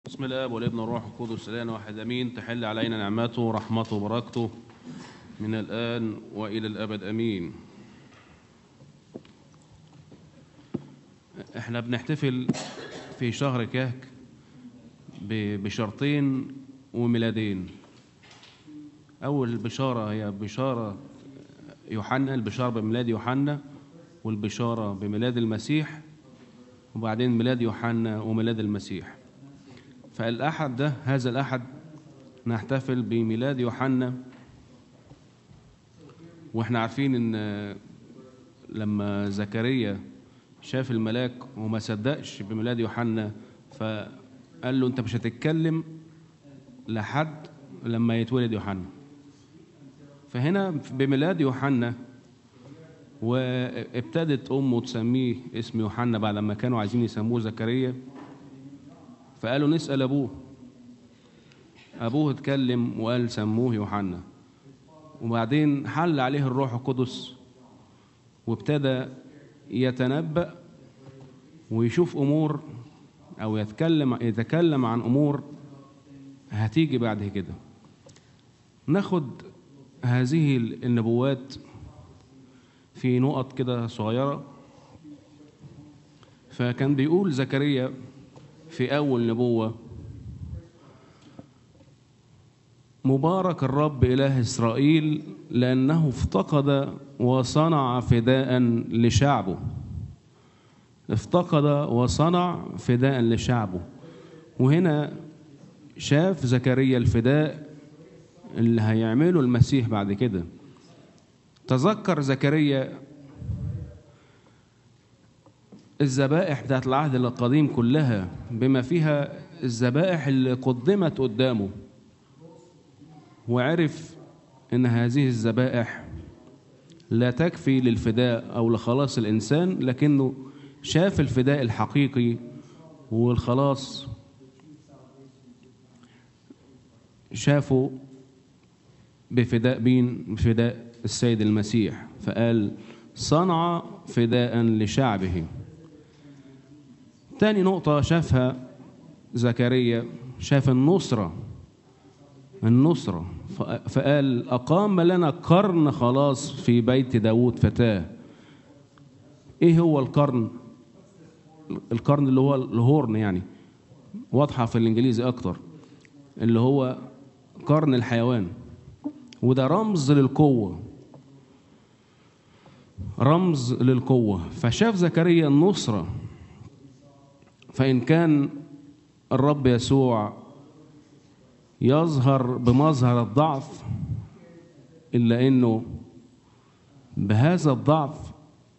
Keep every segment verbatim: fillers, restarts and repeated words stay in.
بسم الله والابن والروح القدس الآن واحد أمين. تحل علينا نعمته ورحمته وبركته من الآن وإلى الأبد أمين. احنا بنحتفل في شهر كهك بشرطين وميلادين. أول بشارة هي بشارة يوحنا، البشارة بميلاد يوحنا والبشارة بميلاد المسيح، وبعدين ميلاد يوحنا وميلاد المسيح. فالأحد ده هذا الأحد نحتفل بميلاد يوحنا، واحنا عارفين ان لما زكريا شاف الملاك وما صدقش بميلاد يوحنا فقال له انت مش هتتكلم لحد لما يتولد يوحنا. فهنا بميلاد يوحنا وابتدت امه تسميه اسم يوحنا بعد ما كانوا عايزين يسموه زكريا، فقالوا نسأل أبوه. أبوه اتكلم وقال سموه يوحنا، وبعدين حل عليه الروح القدس وابتدى يتنبأ ويشوف أمور أو يتكلم يتكلم عن أمور هتيجي بعد كده. ناخد هذه النبوات في نقط كده صغيرة. فكان بيقول زكريا في أول نبوة: مبارك الرب إله إسرائيل لأنه افتقد وصنع فداء لشعبه. افتقد وصنع فداء لشعبه. وهنا شاف زكريا الفداء اللي هيعمله المسيح بعد كده. تذكر زكريا الذبائح بتاعت العهد القديم كلها بما فيها الذبائح اللي قدمت قدامه، وعرف ان هذه الذبائح لا تكفي للفداء او لخلاص الانسان، لكنه شاف الفداء الحقيقي والخلاص شافه بفداء مين؟ بفداء السيد المسيح. فقال صنع فداء لشعبه. تاني نقطة شافها زكريا، شاف النصرة النصرة فقال أقام لنا قرن خلاص في بيت داود فتاه. إيه هو القرن؟ القرن اللي هو الهورن، يعني واضحة في الإنجليزي أكتر، اللي هو قرن الحيوان، وده رمز للقوة، رمز للقوة. فشاف زكريا النصرة. فإن كان الرب يسوع يظهر بمظهر الضعف، إلا إنه بهذا الضعف،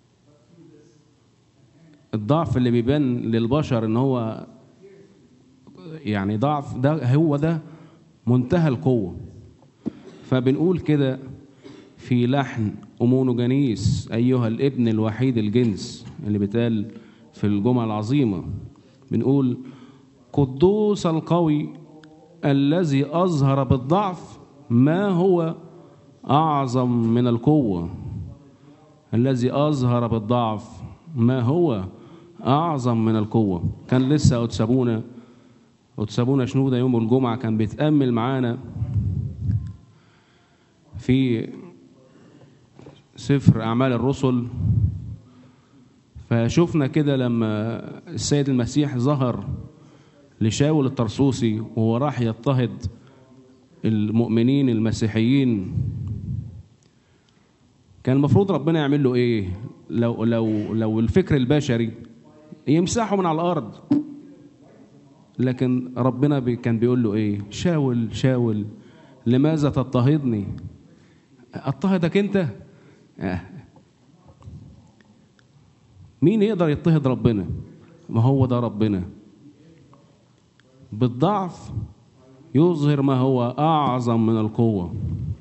الضعف اللي بيبان للبشر إن هو يعني ضعف، ده هو ده منتهى القوة. فبنقول كده في لحن أمونوجانيس أيها الابن الوحيد الجنس اللي بيتقال في الجمعة العظيمة، بنقول قدوس القوي الذي أظهر بالضعف ما هو أعظم من القوة. الذي أظهر بالضعف ما هو أعظم من القوة. كان لسه أتسابونا أتسابونا شنودة يوم الجمعة كان بيتأمل معانا في سفر أعمال الرسل، فشوفنا كده لما السيد المسيح ظهر لشاول الطرسوسي وهو راح يضطهد المؤمنين المسيحيين، كان المفروض ربنا يعمل له ايه؟ لو لو لو الفكر البشري يمسحه من على الارض، لكن ربنا بي كان بيقول له ايه؟ شاول شاول لماذا تضطهدني؟ اضطهدك انت؟ آه. مين يقدر يضطهد ربنا؟ ما هو ده ربنا بالضعف يظهر ما هو أعظم من القوة.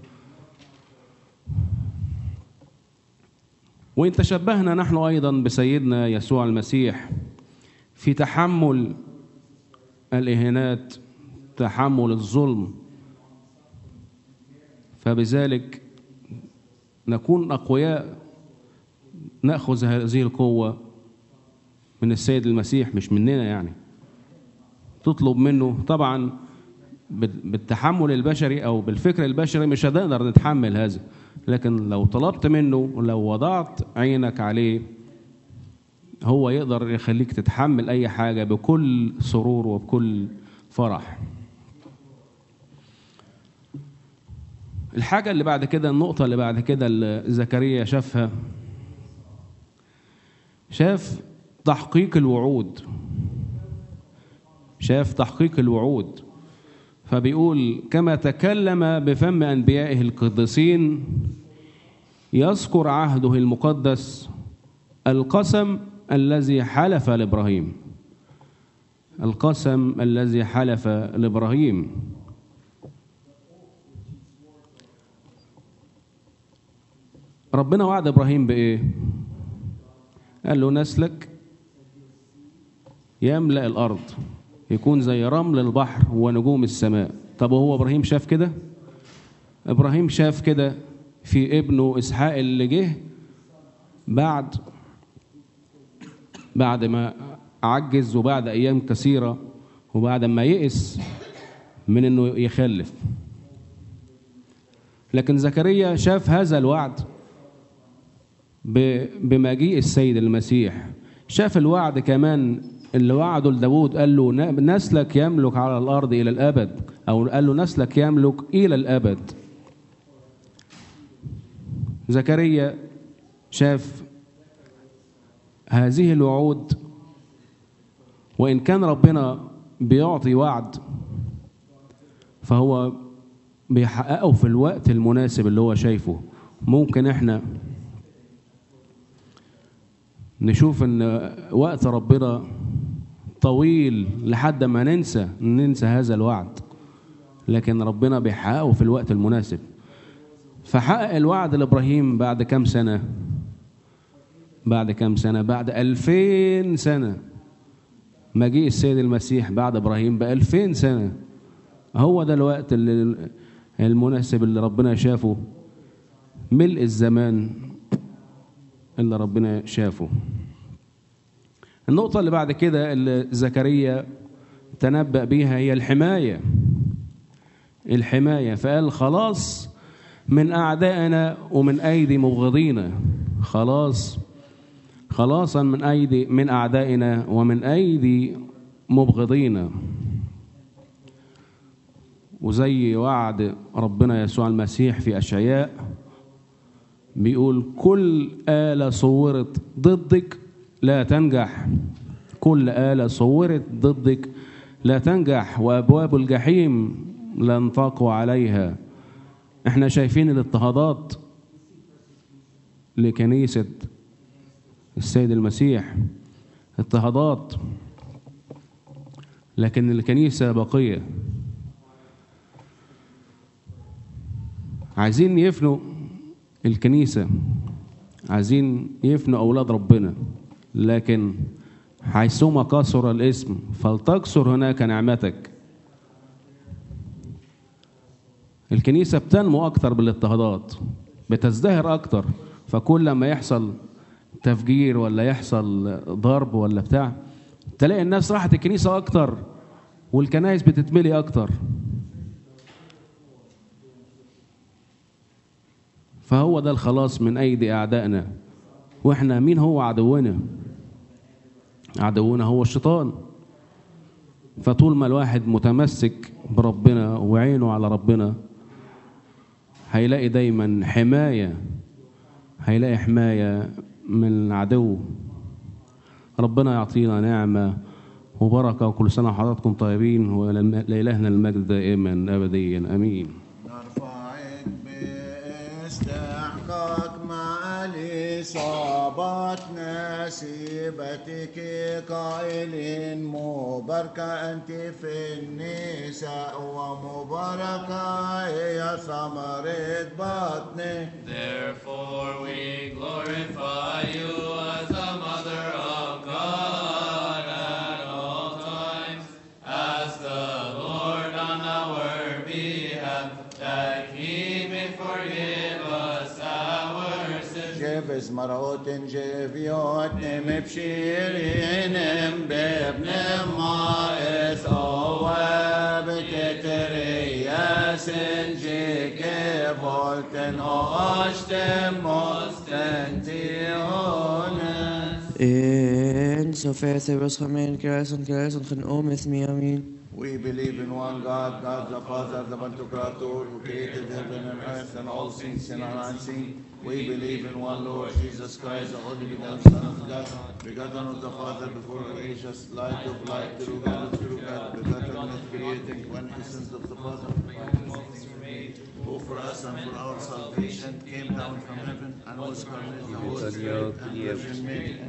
وإن تشبهنا نحن أيضا بسيدنا يسوع المسيح في تحمل الإهانات، تحمل الظلم، فبذلك نكون أقوياء، نأخذ هذه القوة من السيد المسيح مش مننا. يعني تطلب منه، طبعا بالتحمل البشري أو بالفكر البشري مش هنقدر نتحمل هذا، لكن لو طلبت منه ولو وضعت عينك عليه هو يقدر يخليك تتحمل أي حاجة بكل سرور وبكل فرح. الحاجة اللي بعد كده، النقطة اللي بعد كده اللي زكريا شافها، شاف تحقيق الوعود. شاف تحقيق الوعود، فبيقول كما تكلم بفم أنبيائه القديسين يذكر عهده المقدس القسم الذي حلف لإبراهيم. القسم الذي حلف لإبراهيم. ربنا وعد إبراهيم بإيه؟ قال له نسلك يملأ الأرض، يكون زي رمل البحر ونجوم السماء. طب وهو إبراهيم شاف كده؟ إبراهيم شاف كده في ابنه إسحاق اللي جه بعد بعد ما عجز وبعد أيام كثيرة وبعد ما يئس من إنه يخلف. لكن زكريا شاف هذا الوعد بمجيء السيد المسيح. شاف الوعد كمان اللي وعده لداود، قال له نسلك يملك على الأرض إلى الأبد، أو قال له نسلك يملك إلى الأبد. زكريا شاف هذه الوعود، وإن كان ربنا بيعطي وعد فهو بيحققه في الوقت المناسب اللي هو شايفه. ممكن احنا نشوف ان وقت ربنا طويل لحد ما ننسى ننسى هذا الوعد، لكن ربنا بيحققه في الوقت المناسب. فحقق الوعد لإبراهيم بعد كم سنة؟ بعد كم سنة؟ بعد ألفين سنة. مجيء السيد المسيح بعد إبراهيم بألفين سنة. هو ده الوقت اللي المناسب اللي ربنا شافه، ملء الزمان اللي ربنا شافه. النقطة اللي بعد كده اللي زكريا تنبأ بيها هي الحماية. الحماية، فقال خلاص من أعدائنا ومن أيدي مبغضينا. خلاص خلاصا من أيدي من أعدائنا ومن أيدي مبغضينا. وزي وعد ربنا يسوع المسيح في أشعياء بيقول كل آلة صورت ضدك لا تنجح. كل آلة صورت ضدك لا تنجح، وأبواب الجحيم لن تقوى عليها. احنا شايفين الاضطهادات لكنيسة السيد المسيح، اضطهادات، لكن الكنيسة باقية. عايزين يفنوا الكنيسة، عايزين يفنوا أولاد ربنا، لكن حيثما كثر الاسم فلتكثر هناك نعمتك. الكنيسة بتنمو أكتر بالاضطهادات، بتزدهر أكتر. فكل ما يحصل تفجير ولا يحصل ضرب ولا بتاع، تلاقي الناس راحت الكنيسة أكتر والكنائس بتتملي أكتر. فهو ده الخلاص من أيدي أعدائنا. وإحنا مين هو عدونا؟ عدونا هو الشيطان. فطول ما الواحد متمسك بربنا وعينه على ربنا هيلاقي دايما حماية، هيلاقي حماية من العدو. ربنا يعطينا نعمة وبركة، وكل سنة وحضراتكم طيبين، ولإلهنا المجد دائما أبديا آمين. نرفعك باستحقاق مع الإصابات نسيبتك قائلين مباركة أنت في النساء ومباركة هي ثمرة بطنك. Therefore we glorify you as the Mother of God at all times, as the Lord on our behalf, that He may forgive us our sins. جبز مرات جبيوت نمبشيرين بابن ما إسعاد Sinjike volten osten mosten tiones. En så faith was gemein kruis en kruis en gen om with me, amen. We believe in one God, God the Father, the Pantocrator, who created heaven and earth and all things seen and unseen. We believe in one Lord Jesus Christ, the only begotten Son of God, begotten of the Father before creation, light of light, true God of true God, begotten of creating one essence of the Father, who for us and for our salvation came down from heaven and was incarnate the Holy Spirit and Virgin Mary.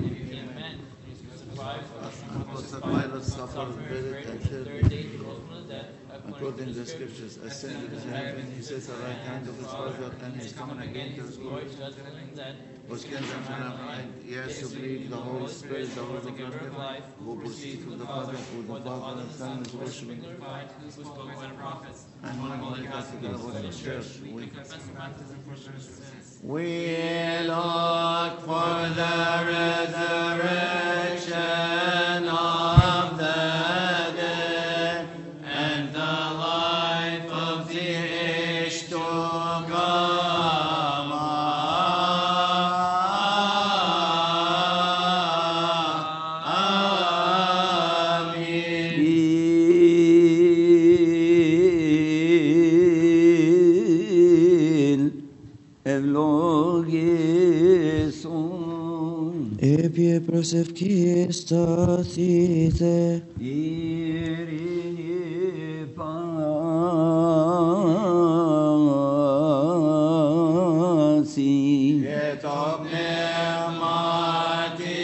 Apostle Pilate suffered, buried, and shed according to the scriptures, ascended to heaven. He sits at the right hand of his Father, and he's coming again to his glory. Was cleansed from and yes, who believe the Holy Spirit, the Holy Spirit, who proceeds from the Father, who the Father and Son is worshiping. And one Holy Catholic Catholic Church. We look for the resurrection of the dead and the life of the age to come. Amen. Epie prosef qui statite. Irini pasi. Et omnemati.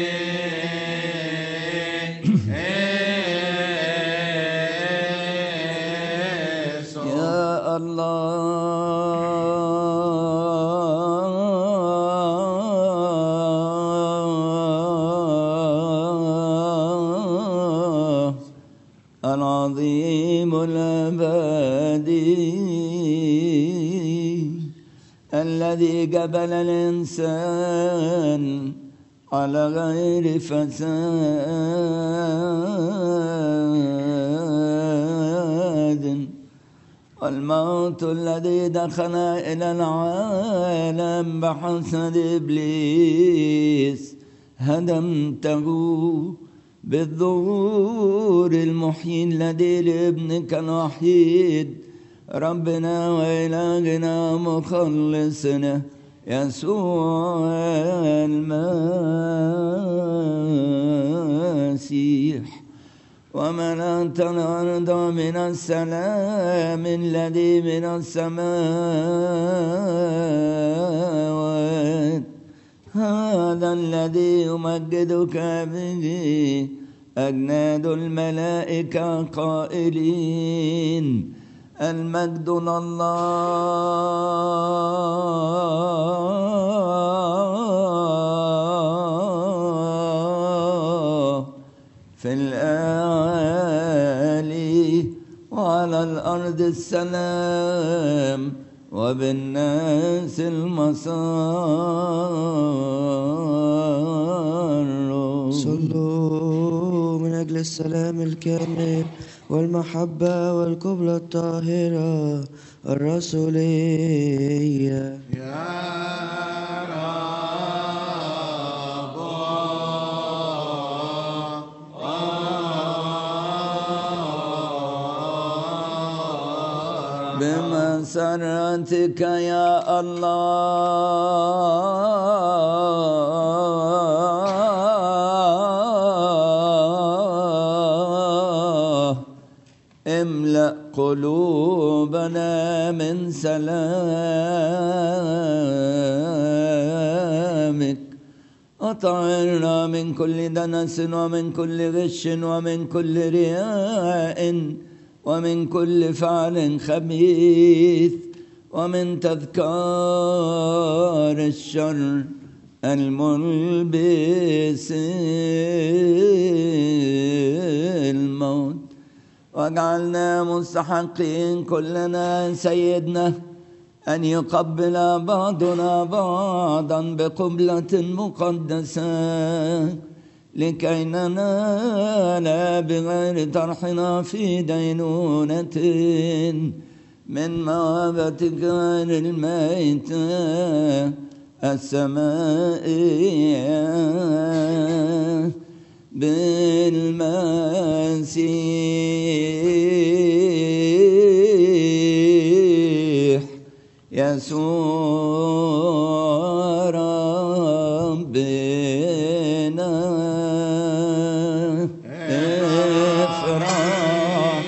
Ya Allah العظيم الأبدي الذي قبل الإنسان على غير فساد والموت الذي دخل إلى العالم بحسد إبليس هدمته بالظهور المحيي الذي لابنك الوحيد ربنا وإلهنا مخلصنا يسوع المسيح وملأتنا الأرض من السلام الذي من السماوات هذا الذي يمجدك به أجناد الملائكة قائلين المجد لله في الأعالي وعلى الأرض السلام وبالناس المسار صلوا من أجل السلام الكامل والمحبة والقبلة الطاهرة الرسولية. يا بمسرتك يا الله املأ قلوبنا من سلامك وطهرنا من كل دنس ومن كل غش ومن كل رياء ومن كل فعل خبيث ومن تذكار الشر الملبس الموت واجعلنا مستحقين كلنا سيدنا أن يقبل بعضنا بعضا بقبلة مقدسة لكي ننال بغير طرحنا في دينونة من موهبتك الميتة السمائية بالمسيح يسوع ربنا افرح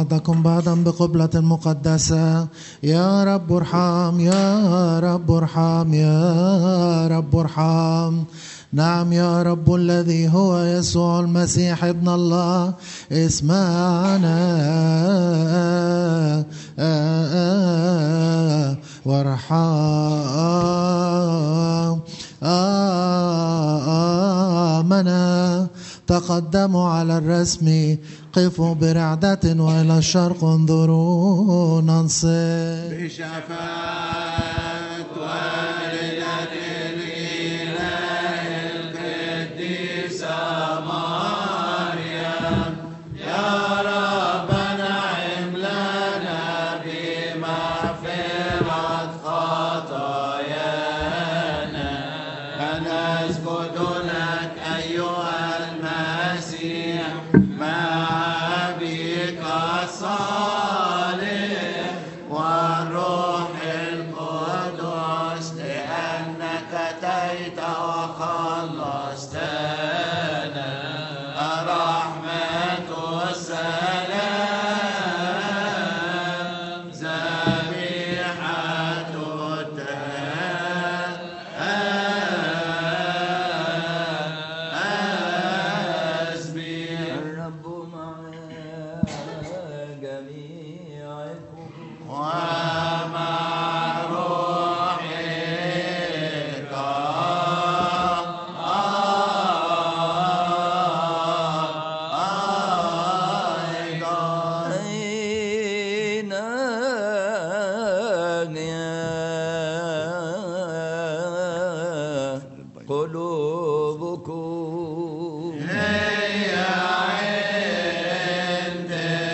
بعضكم بعضا بقبلة مقدسة. يا رب ارحم يا رب ارحم يا رب ارحم. نعم يا رب الذي هو يسوع المسيح ابن الله اسمعنا وارحم. آمنا. تقدموا على الرسم، قفوا برعدة وإلى الشرق انظروا ننصت. بشفاعة والدة الإله القديسة مريم، يا رب نعم لنا بمغفرة خطايانا، فنسجد لك أيها المسيح مع أبيك الصالح والروح القدس، لأنك أتيت وخلصتنا. الرحمة والسلام ذبيحة التسبيح. الرب مع جميعكم ومع روحك أيضا. أين قلوبكم؟ هي عند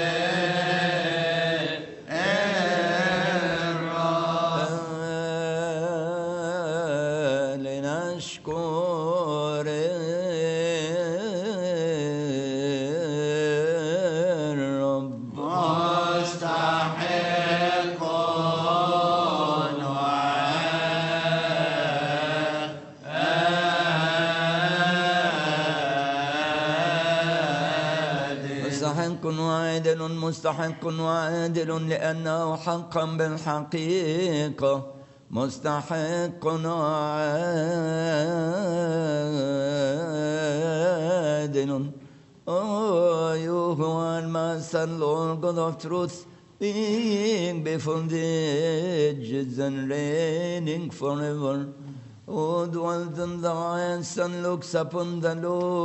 الرب. لنشكر الرب. مستحق مستحق وعادل مستحق وعادل، لأنه حقا بالحقيقة مستحق وعادل. Oh, you who are Master, Lord God of truth, being before the ages and reigning forever, who dwells in the highest and looks upon the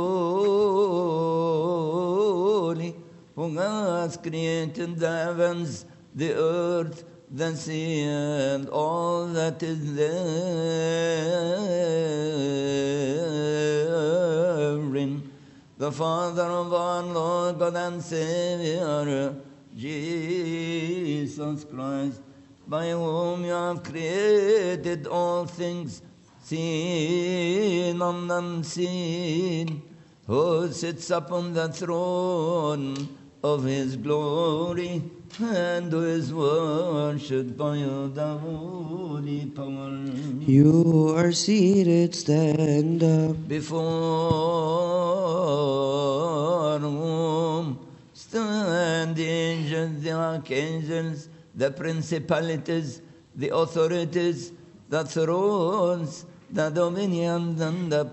lowly, who has created the heavens, the earth, the sea, and all that is therein. The Father of our Lord God and Savior, Jesus Christ, by whom you have created all things, seen and unseen, who sits upon the throne of his glory, and who is worshipped by the holy power. You who are seated, stand up. Before whom stand the angels, the archangels, the principalities, the authorities, the thrones, the dominions, and the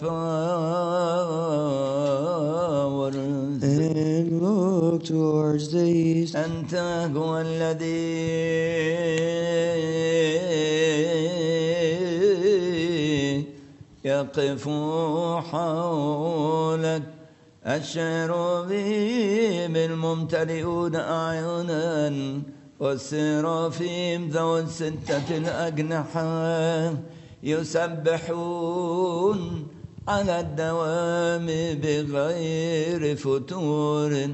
powers. And look towards the east. أنت هو الذي يقف حولك الشيروبيم الممتلئون أعينا، والسرافيم ذو الستة الأجنحة يسبحون على الدوام بغير فتور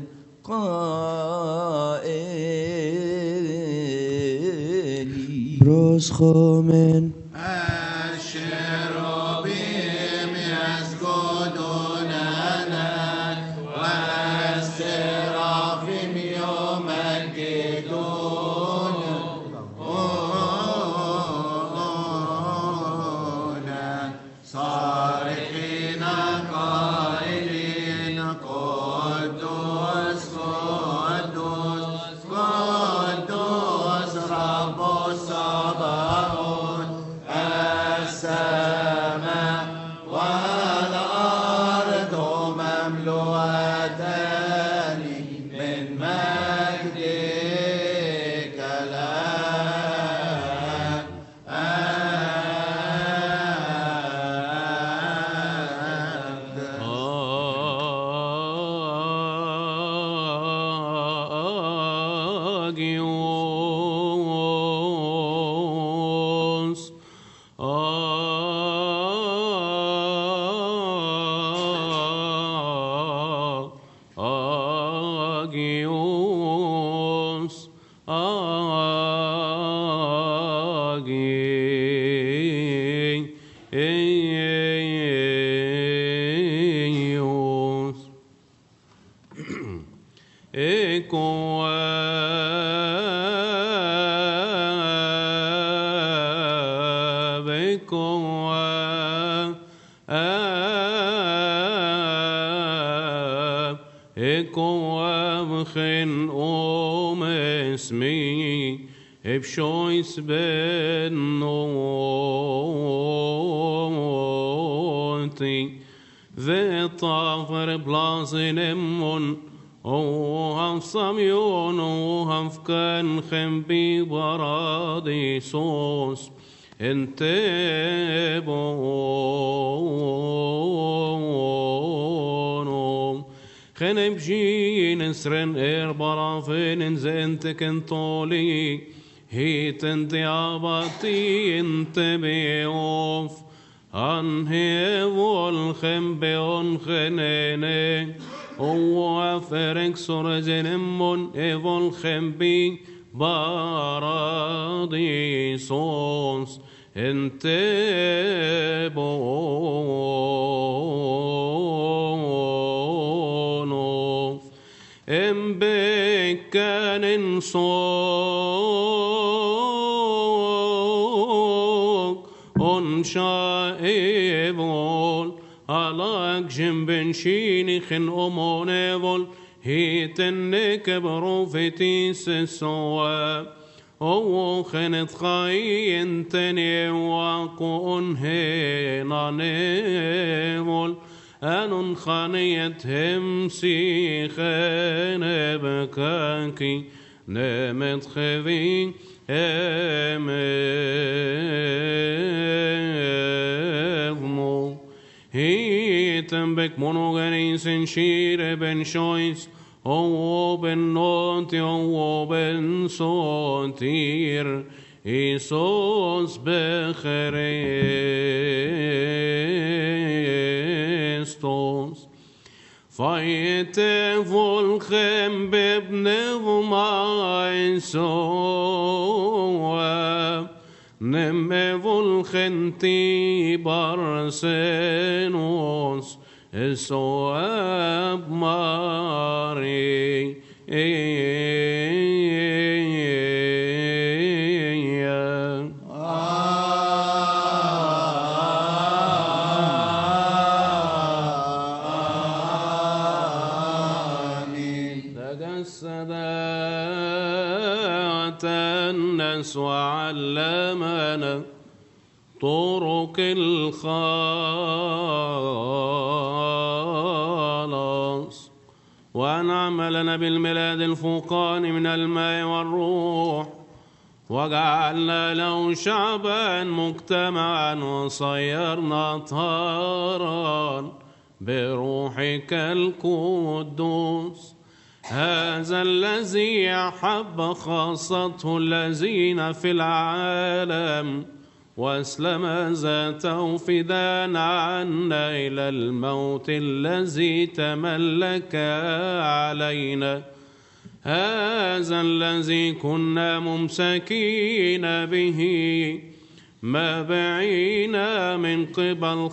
قائلين. بروسخومن. الشيروبيم يسجدون لك، والسرافيم يمجدون صارخين قائلين قدوس قدوس Agios. Agios. Agios. Eko ab, eko ab, eko ab chen om esmi, ebshois ben noti, vetaver blazen emon, O ham samyon, o ham fkan khembi baradisos, ente bono. Khenem jin esren er barafin zente kentoli, hiten diabati ente beof, anhevol khembeon khenene, O aferek sorzenemon evol khembi baradisos ente bono embekanen sok on shaevol Alak jimben shini khin omonevol hiten kebrofetis soa o khanet khayin tani waqon henanevol anun khaniyat hemsi khanabkaki nemet khavi emevmo Hitem bek monogenis in shire ben shois, o ben noti, o ben sotir, Isos becherestos. Fayete volchem bebnevmaisoa, Nemevol genti barsenos esoab mari آمين. تجسد الناس وعلمنا طرق الخلاص وأنعم لنا بالميلاد الفوقان من الماء والروح وجعلنا له شعبا مجتمعا وصيرنا طهارا بروحك القدوس هذا الذي أحب خاصته الذين في العالم وأسلم ذاته فداء عنا إلى الموت الذي تملك علينا هذا الذي كنا ممسكين به مبعين من قبل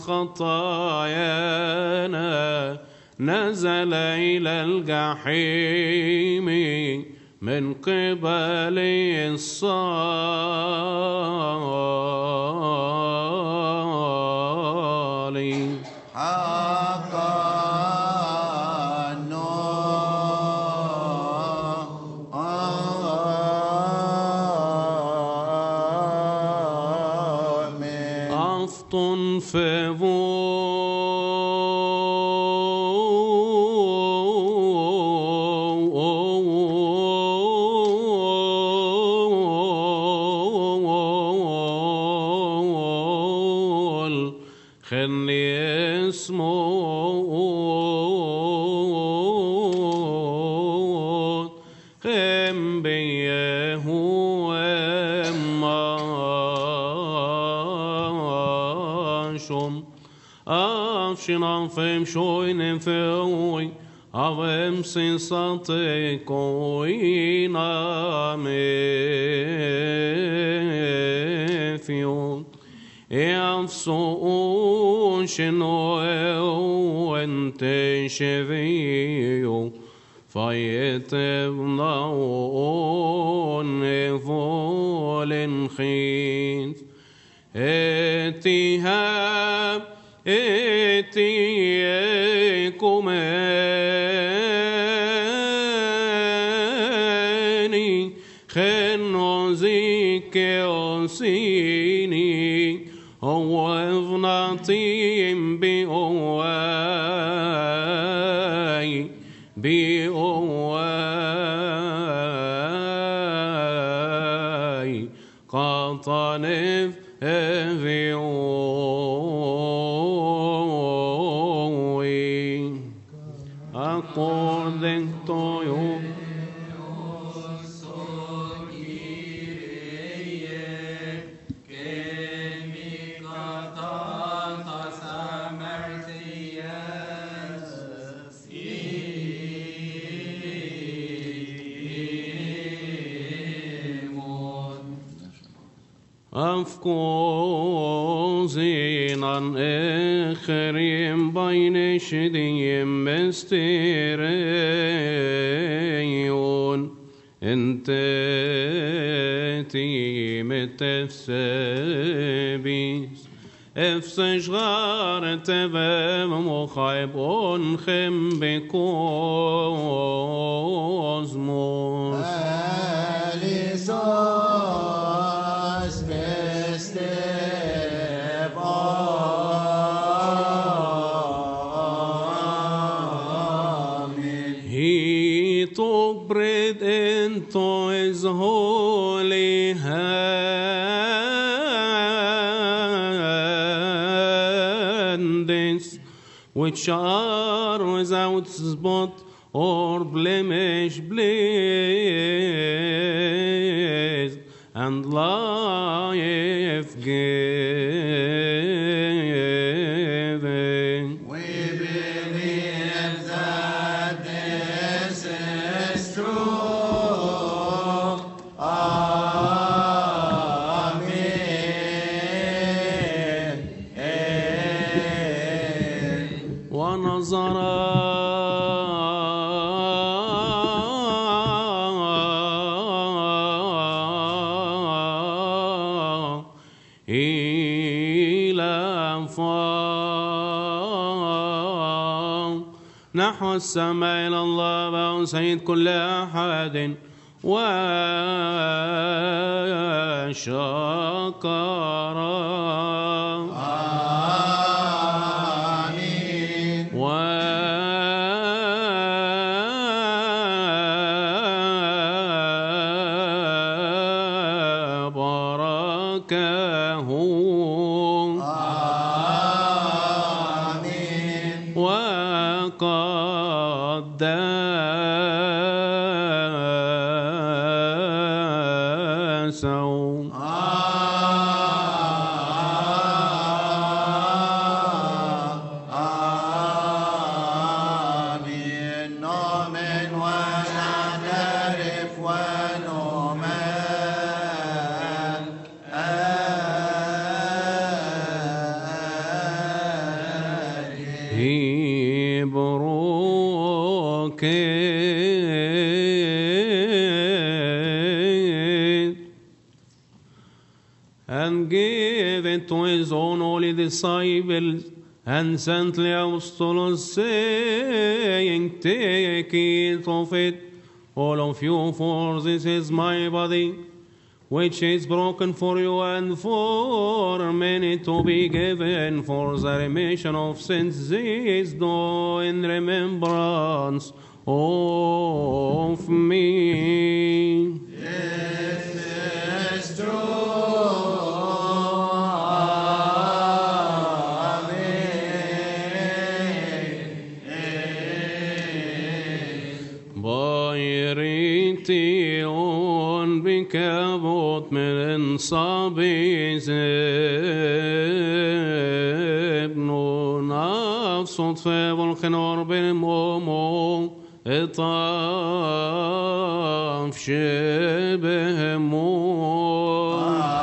خطايانا نزل إلى الجحيم من قبل الصالح حقا آمين. أفطن فيفو خلي اسمه خم بيه Marschen auf dem schönen Feuer, auf dem Sensate Koina Mefion. Efson Shenoel Ente Shevio, Fayetevnaon Evolen Chins. Etihab, Etiekumeni, Chenozike Osini, Oevnatim Biowai, Biowai, Qatanev Evioi, according to you. أفكوزينا آخرين بين شديم مستريون انت تيمت افسابيس افسش غارت بمخيب انخم بكوزموس bread into his holy hands, which are without spot or blemish, blessed and life giving. We believe that this is true. Amen. ونظر إلى فوق نحو السماء إلى الله وسيد كل أحد وشكر آمين. وباركه آمين. وقدسه آمين. نؤمن ونعترف ونؤمن Hebrew and gave it to his own holy disciples and saintly apostles, saying, take it of it, all of you, for this is my body, which is broken for you and for many to be given for the remission of sins. This do in remembrance of me. This is true. بايريتيون بكابوت من صبي زبنون الصدفة والخنور بالمومو اطاف شبه موت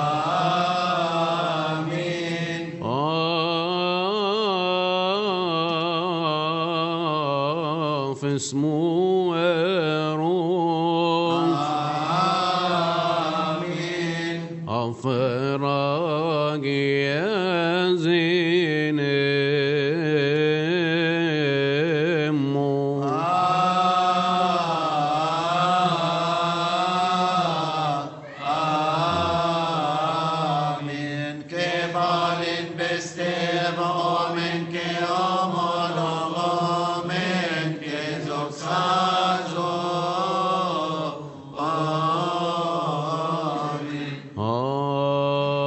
آمين آف اسمه روح آمين أفراج يزين آمين كبالين بستيب آمين كأمر آمين كزوك سازو آمين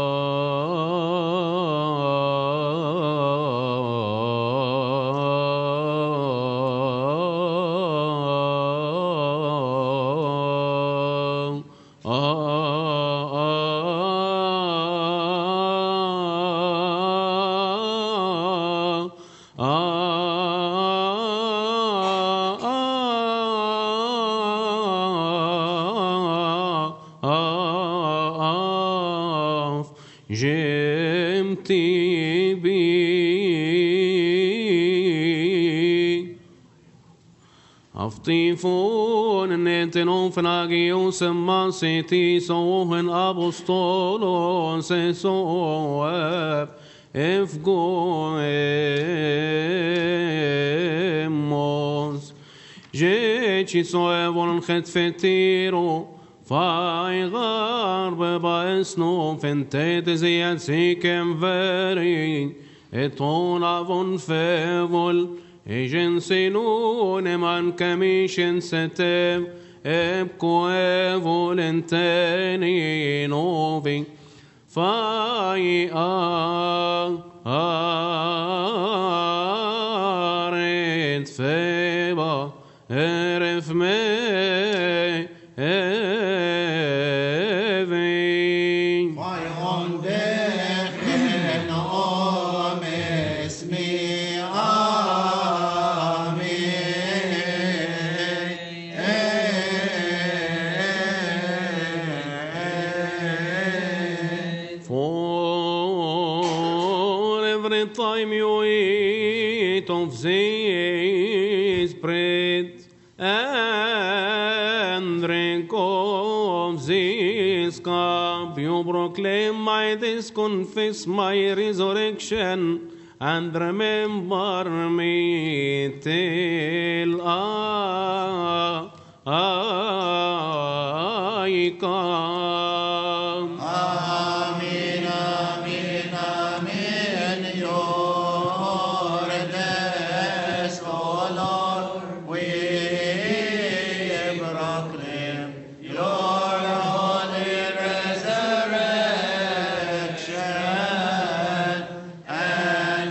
جمتي بي أفطيفون نتنون فناجيوس ما سيتي سوهن أبوستولون سيسوف إفقوموس جيتشي سوهن خطفتيرو فاي غرب باسنو فنتيت زياد سيكم فرين اتون افون فيفول ايجن سينون من كميشن ستيب ابكو ايفول انتاني نوفي فاي آه آريت فيبا ارف مي Time you eat of this bread and drink of this cup, you proclaim my death, confess my resurrection, and remember me till I, I come. Amen, amen, amen. Your death, O Lord, we proclaim your holy resurrection and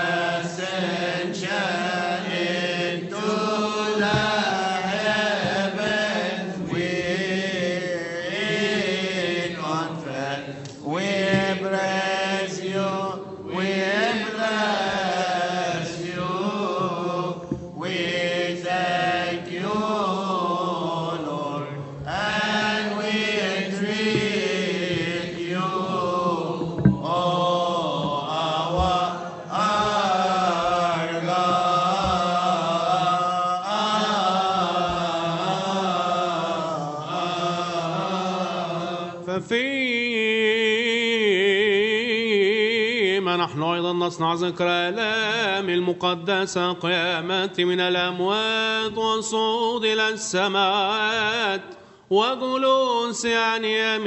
ascension into the heavens. We confess, we bless you, we bless you, we thank you, Lord, and we entreat you, oh our, our God. ففيما نحن أيضا نصنع ذكرى آلام المقدسة قيامة من الأموات وصعود إلى السماوات وجلوس عن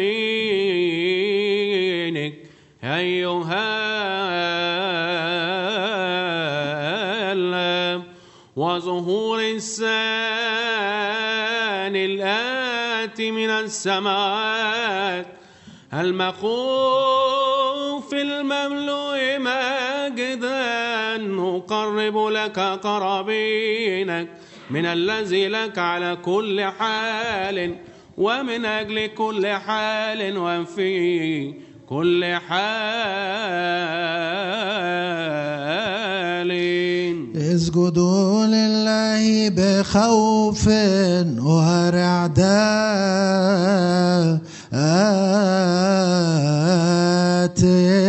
يمينك أيها الآب وظهور الثاني الآتي من السماوات المخوف المملوء مجدا نقرب لك قرابينك من الذي لك على كل حال ومن أجل كل حال وفي كل حال اسجدوا لله بخوف ورعدات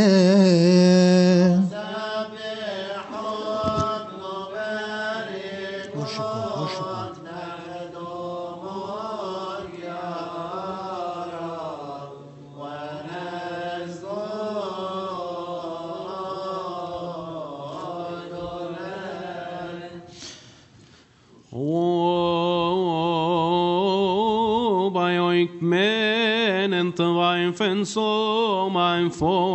Von so mein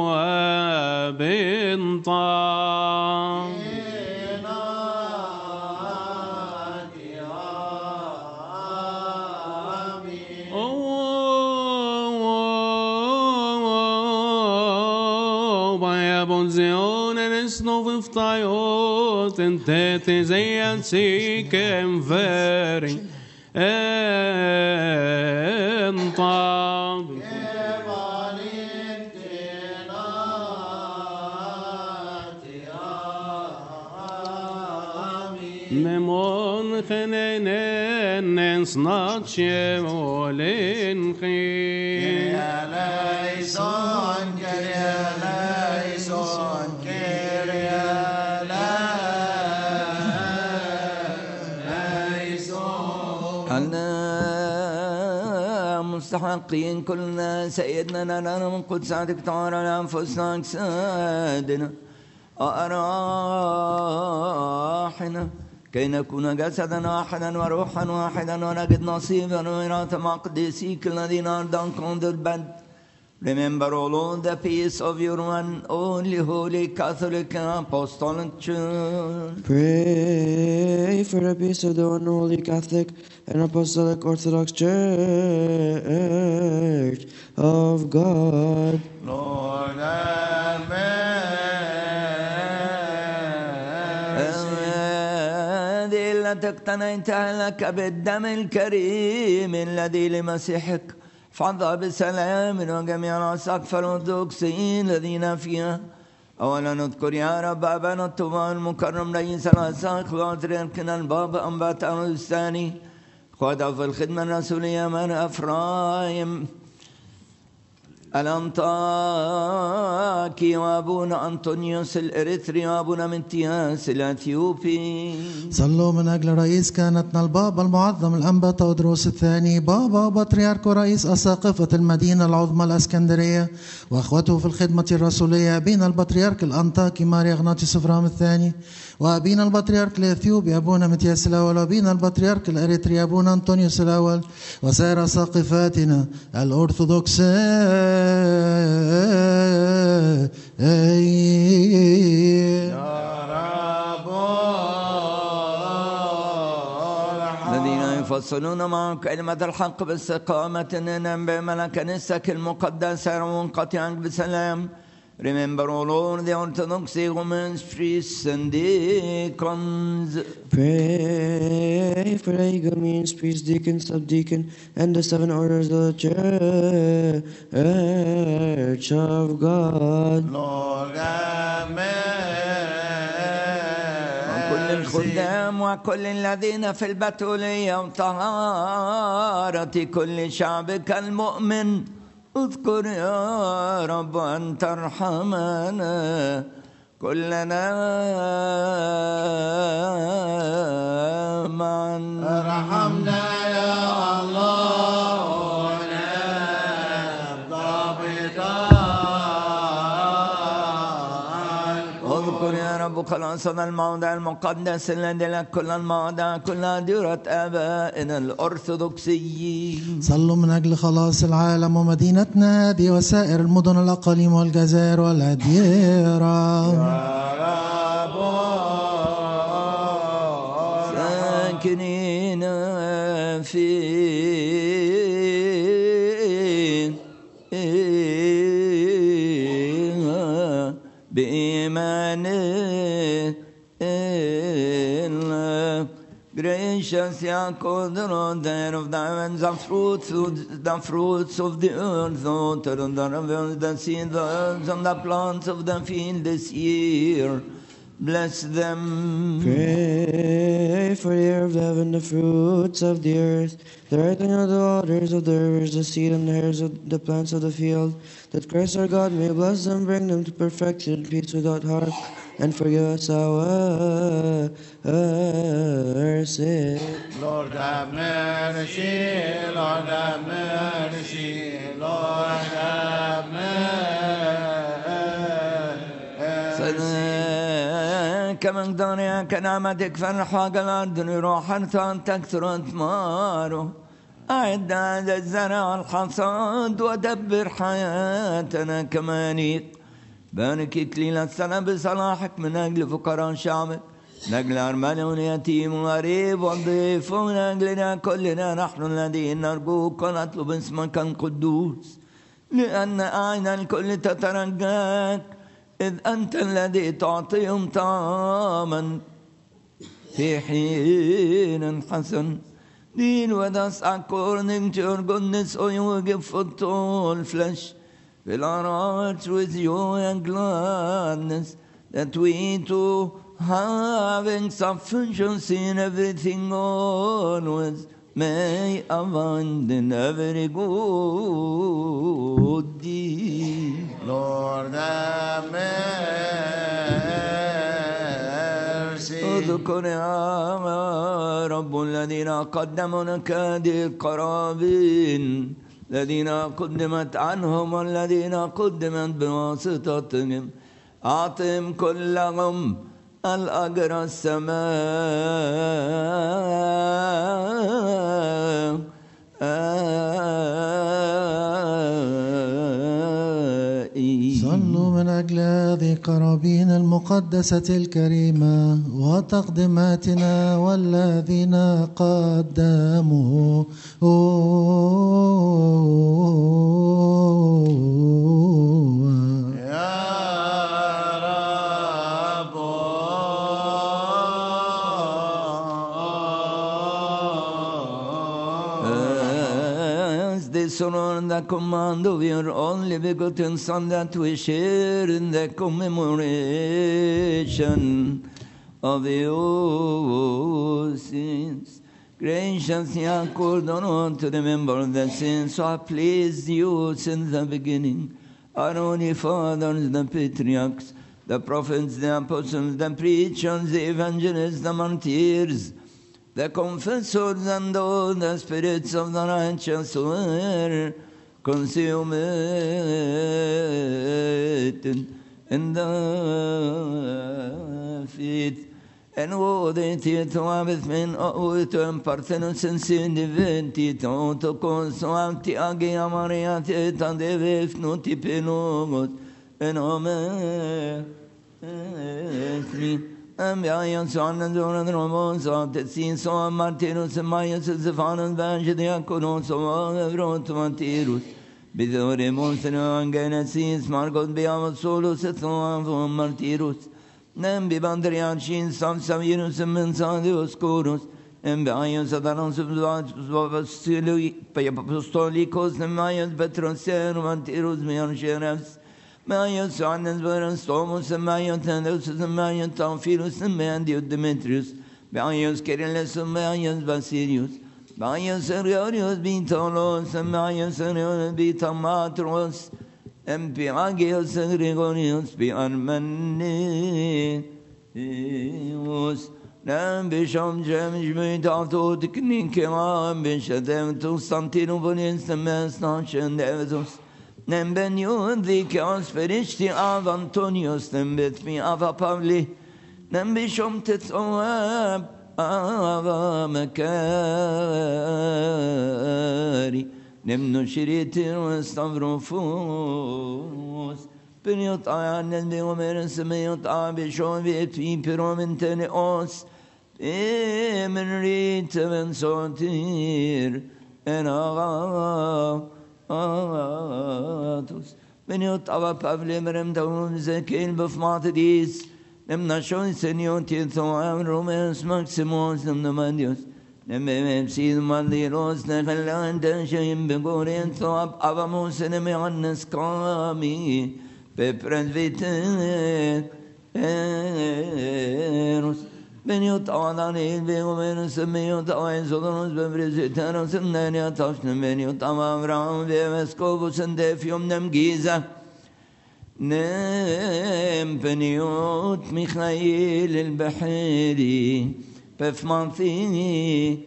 Vorbintag. Oh, bei Abonsionen ist noch auf Tayot, und Tete sehen sie kämpfering. Entag. Memon khenenen snatche olin khi Son Son مستحقين كلنا سيدنا لنا من قدساتك تعالى لأنفسنا أجسادنا وأرواحنا كي نكون جسدا واحدا وروحا واحدا ونجد نصيبا وميراثا مع قديسيك الذين أرضاك عند البد. Remember, O Lord, the peace of your one only holy Catholic and Apostolic Church. Pray for the peace of the one holy Catholic and Apostolic Orthodox Church of God. Lord, have mercy. التي اقتنيتها لك بالدم الكريم الذي لمسيحك فاضها بسلام وجميع الأساقفة الأرثوذكسيين الذين فيها. أولا نذكر يا رب أبانا الطوبى المكرم رئيس الأساقفة وبطريركنا البابا أنباطوس الثاني قادة في الخدمة الرسولية من أفرايم الأنطاكي وأبونا أنطونيوس الإريتري وأبونا منتياس الأثيوبي. صلوا من أجل رئيس كهنتنا البابا المعظم الأنبا تودروس الثاني بابا بطريرك ورئيس أساقفة المدينة العظمى الأسكندرية وأخوته في الخدمة الرسولية أبينا البطريرك الأنطاكي ماري إغناطيوس إفرام الثاني وأبينا البطريرك الإثيوبي أبونا متياس الأول وأبينا البطريرك الإريتري أبونا أنطونيوس الأول وسائر أساقفتنا الأرثوذكسية. الذين يفصلون معهم كلمة الحق باستقامة إنهم بملك كنيستك المقدسة ومنقطعا بسلام. Remember, O Lord, the Orthodox women's priests and deacons. Pray for the igumens, priests, deacons, subdeacon, and the seven orders of the Church of God. Lord, have وكل mercy. الخدام وكل الذين في البتولية وطهارة كل شعبك المؤمن. اذكر يا رب أن ترحمنا كلنا معا. ارحمنا يا الله اذكر يا رب خلاصنا الموضع المقدس الذي لك كل المواضع كلها ديرة آبائنا الأرثوذكسيين. صلوا من أجل خلاص العالم ومدينتنا هذه وسائر المدن الأقاليم والجزائر والأديرة. ساكنين في بإيمان الله. Gracious Yaakov, the Lord of the heavens, the fruits, the fruits of the earth, the water and the rivers, the sea, the herbs and the plants of the field this year. bless them. Pray for the air of the heaven, the fruits of the earth, the ripening of the waters of the rivers, the seed and the hairs of the plants of the field, that Christ our God may bless them, bring them to perfection and peace without harm, and forgive us our, our sins. Lord have mercy, Lord have mercy, Lord have mercy. كمن دنيا كنعمتك فرح وقلاد روحا ثان تكثر أثماره أعد هذا الزرع الحصاد ودبر حياتنا كما يليق بارك إكليل السنة بصلاحك من أجل فقراء شعبك من أجل أرملة واليتيم والغريب والضيف ومن أجلنا كلنا نحن الذين نرجوك ونطلب اسمك القدوس لأن أعين الكل تترجاك إذ أنت الذي تعطيهم طعاما في حين حسن. Deal with us according to your goodness, O you give food to all flesh. Fill our hearts with joy and gladness, that we too, having sufficiency in everything always, may abound in every good deed. Lord have mercy. اذكر يا رب الذين قدموا لك هذه القرابين الذين قدمت عنهم والذين قدمت بواسطتهم أعطهم كلهم الأجر السماء صلوا من أجل هذه القرابين المقدسة الكريمة وتقدماتنا والذين قدموا on the command of your only begotten Son, that we share in the commemoration of your sins. Graciously accord on to remember the sins who have pleased you since the beginning. Our holy fathers, the patriarchs, the prophets, the apostles, the preachers, the evangelists, the martyrs, the confessors and all the spirits of the righteous were consumed in the faith. And wo det to have men ut en parthenos en sin diventi to to consuanti agi amaria te tande vef noti penogos en ome Ambiayan Swanan Zoran Romans of the Sin so Martinus and Mayas Zephana's Banjadiakonos of Evrotomatirus. Bidore Monsignor and Genesis, Margot Biamas Solus, et Martirus. Nem Bibandrian Shin, some Savirus and Mensadios Corus, and Bias Adanos of Apostolicos and Mayas Petrosian, Mantirus, Mian Sheriffs. Mayan Sonnens were Stomus and Mayan Tendus and Mayan Tamphilus and Mandio Demetrius, Mayan Kerilus and Mayan Basilius, Mayan Seriorius Bitolos and Mayan Seriorius Bitamatros, and Piagius and Gregorius Biarmanius. Nam Bishop James made after the Kninkam, Bishop them to Santinopolis and Mass and Evasus. Nem ben jon dikans ferishti av Antonius, nem bet mi ava Pavli, nem bishom tetzoab ava Makari, nem no shiritir Stavrofos, periot ayan nem be omer semeyot abishom vetvi piromentene os, emenrit ben sotir en aga. Atus. Beniot ava Pavle merem taun zekel befmatedis. Nem nashon seniot yethoam Romans Maximus nem namandios. Nem mem sid mandiros ne khalan shayim begorien thoab avamos ne meannes kami. Pe presvite Eros Beniot Anani Begomenus Beniot Aizolos Bebrizitanos and Nania Toshna Beniot Amavram Vescovus and Defium Nem Giza Nem Beniot Michael البحيري بفمانثيني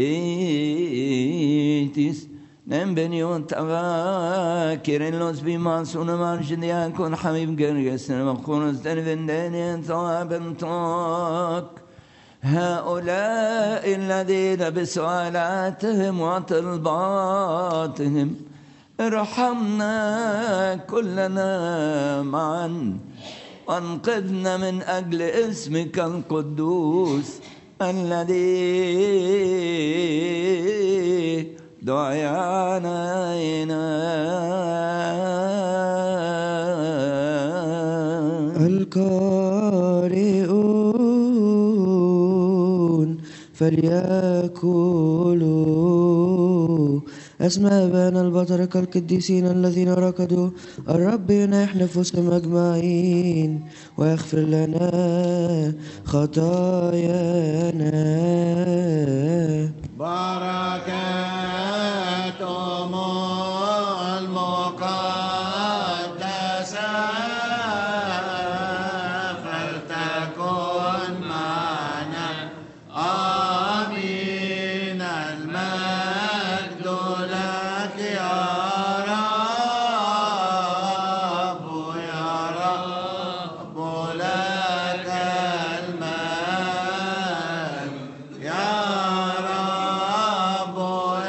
إيتيس نم بنيوت أبا كيرلوس بما سونا مارشد يكون حبيب جرجس مقونس دنفندين ثواب طاق هؤلاء الذين بسؤالاتهم وطلباتهم ارحمنا كلنا معا وانقذنا من أجل اسمك القدوس الذي دعانا القارئون فليأكلوا أسماء بان البطرة القديسين الذين ركضوا الرب ينح نفوسهم أجمعين ويغفر لنا خطايانا بركاتهم المقدسة فلتكن معنا آمين المجد لك يا رب يا رب لك المجد يا رب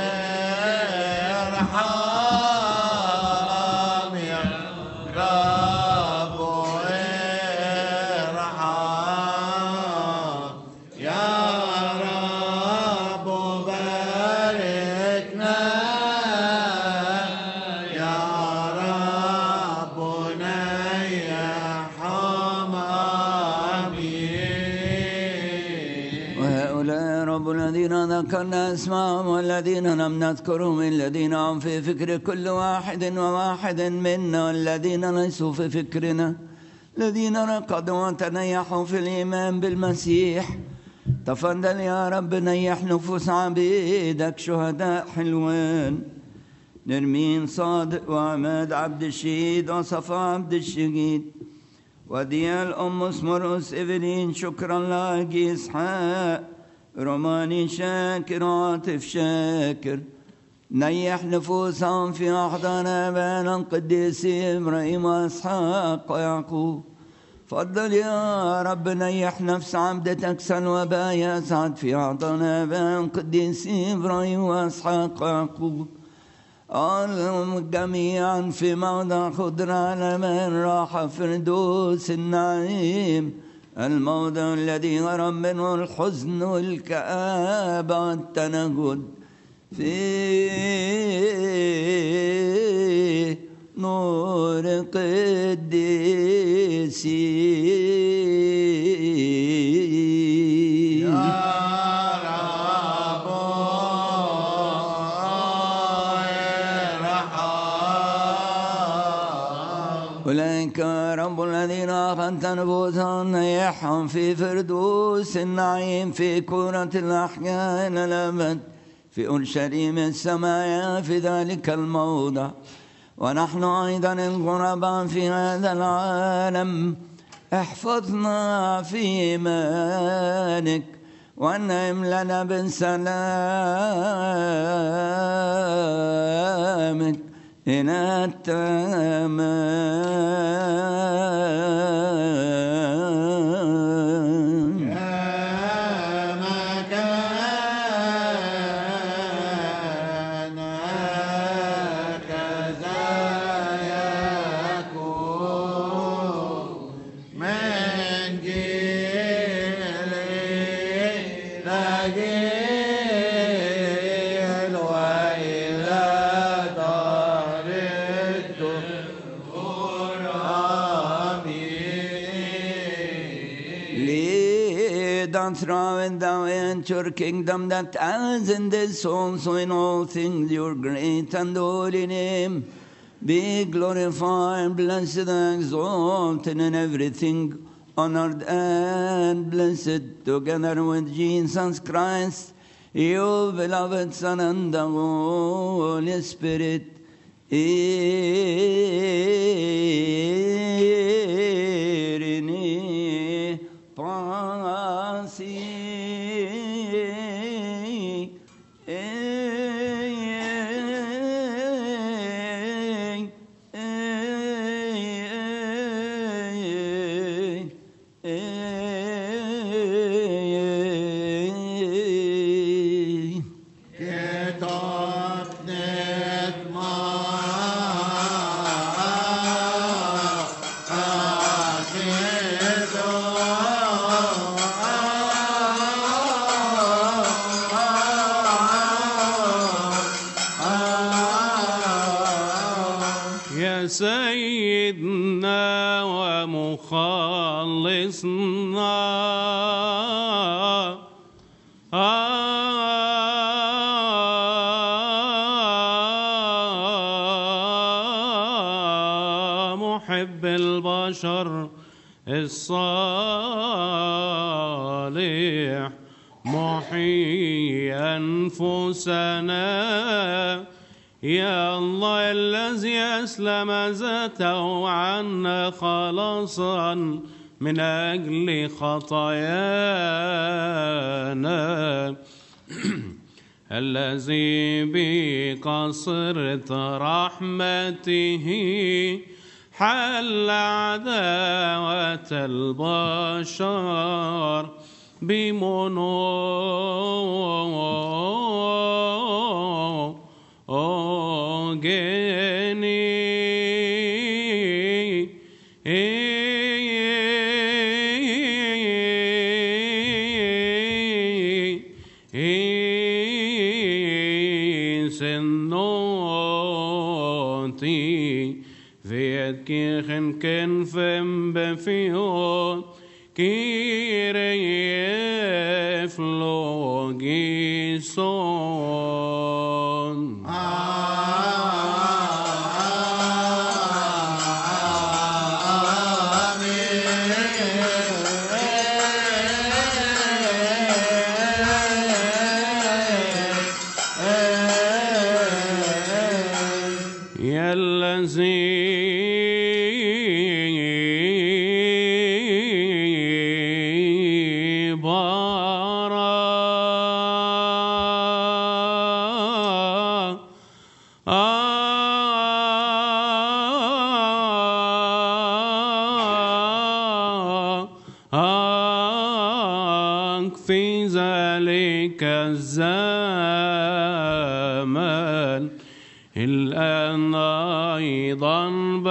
ارحم يا رب ارحم يا رب باركنا يا رب نيحم آمين وهؤلاء رب الذين ذكرنا اسمهم والذين لم نذكرهم الذين هم في فكر كل واحد وواحد منا والذين ليسوا في فكرنا الذين رقدوا وتنيحوا في الإيمان بالمسيح تفضل يا رب نيح نفوس عبيدك شهداء حلوان نرمين صادق وعماد عبد الشهيد وصفا عبد الشهيد وديال أم اسمرس إبلين شكرا لك إسحاق روماني شاكر عاطف شاكر نيح نفوسهم في أحضان آبائنا القديسين إبراهيم وإسحاق ويعقوب فضل يا رب نيح نفس عبدتك سلوى بايا سعد في أحضان آبائنا القديسين إبراهيم وإسحاق ويعقوب اللهم جميعا في موضع خضرة على من راح فردوس النعيم الموضع الذي هرب منه الحزن والكآبة والتنهد في نور قديسي أولئك رب الذين أخذت نفوسهم نيحهم في فردوس النعيم في كرة الأحياء إلى الأبد في أورشليم السماء في ذلك الموضع ونحن أيضا الغرباء في هذا العالم احفظنا في إيمانك وانعم لنا بسلامك إلى التمام كما كان هكذا يكون من جيل إلى جيل وإلى دار الدهور آمين. Lead us through thou enter your kingdom that as in this also in all things your great and holy name be glorified, blessed and exalted in everything, honored and blessed together with Jesus Christ, your beloved Son and the Holy Spirit. Irini pasi يا سيدنا ومخلصنا آه محب البشر الصالح محيي أنفسنا، يا الله الذي أسلم ذاته عنا خلاصا من أجل خطايانا، الذي بكثرة رحمته حل عداوة البشر بمنو أوجيني سنوتي vet kirchen ken fem befiot Kyrie flogison. الذي برا في ذلك الزمان الآن أيضا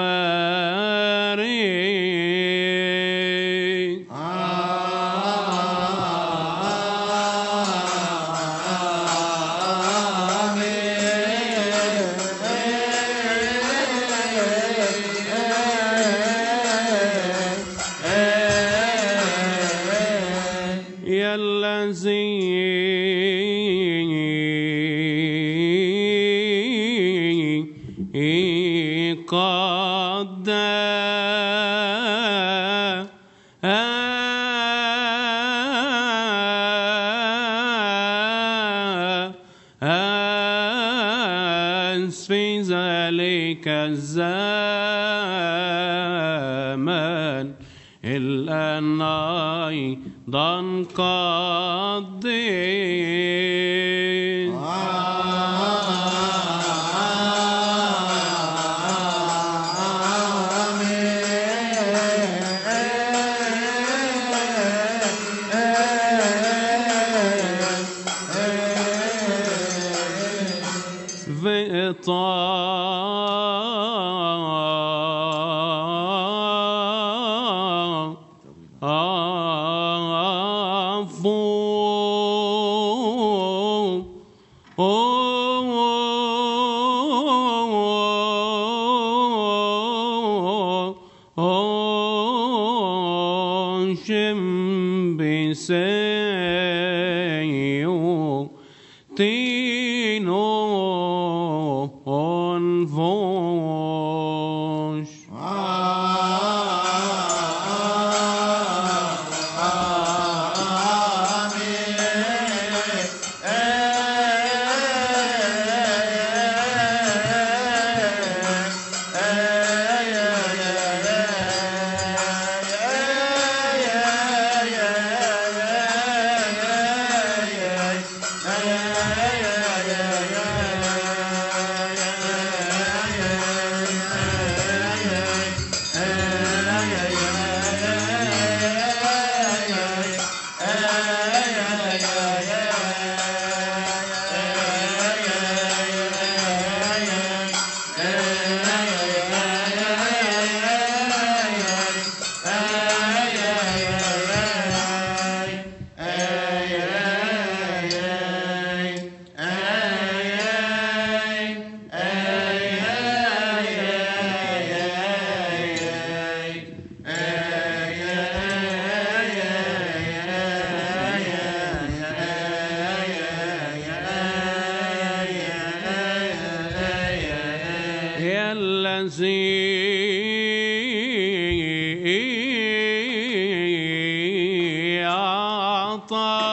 بارك يا الذي قد في ذلك الزمان الآن أيضا قد Tino on vos. يا الذي أعطى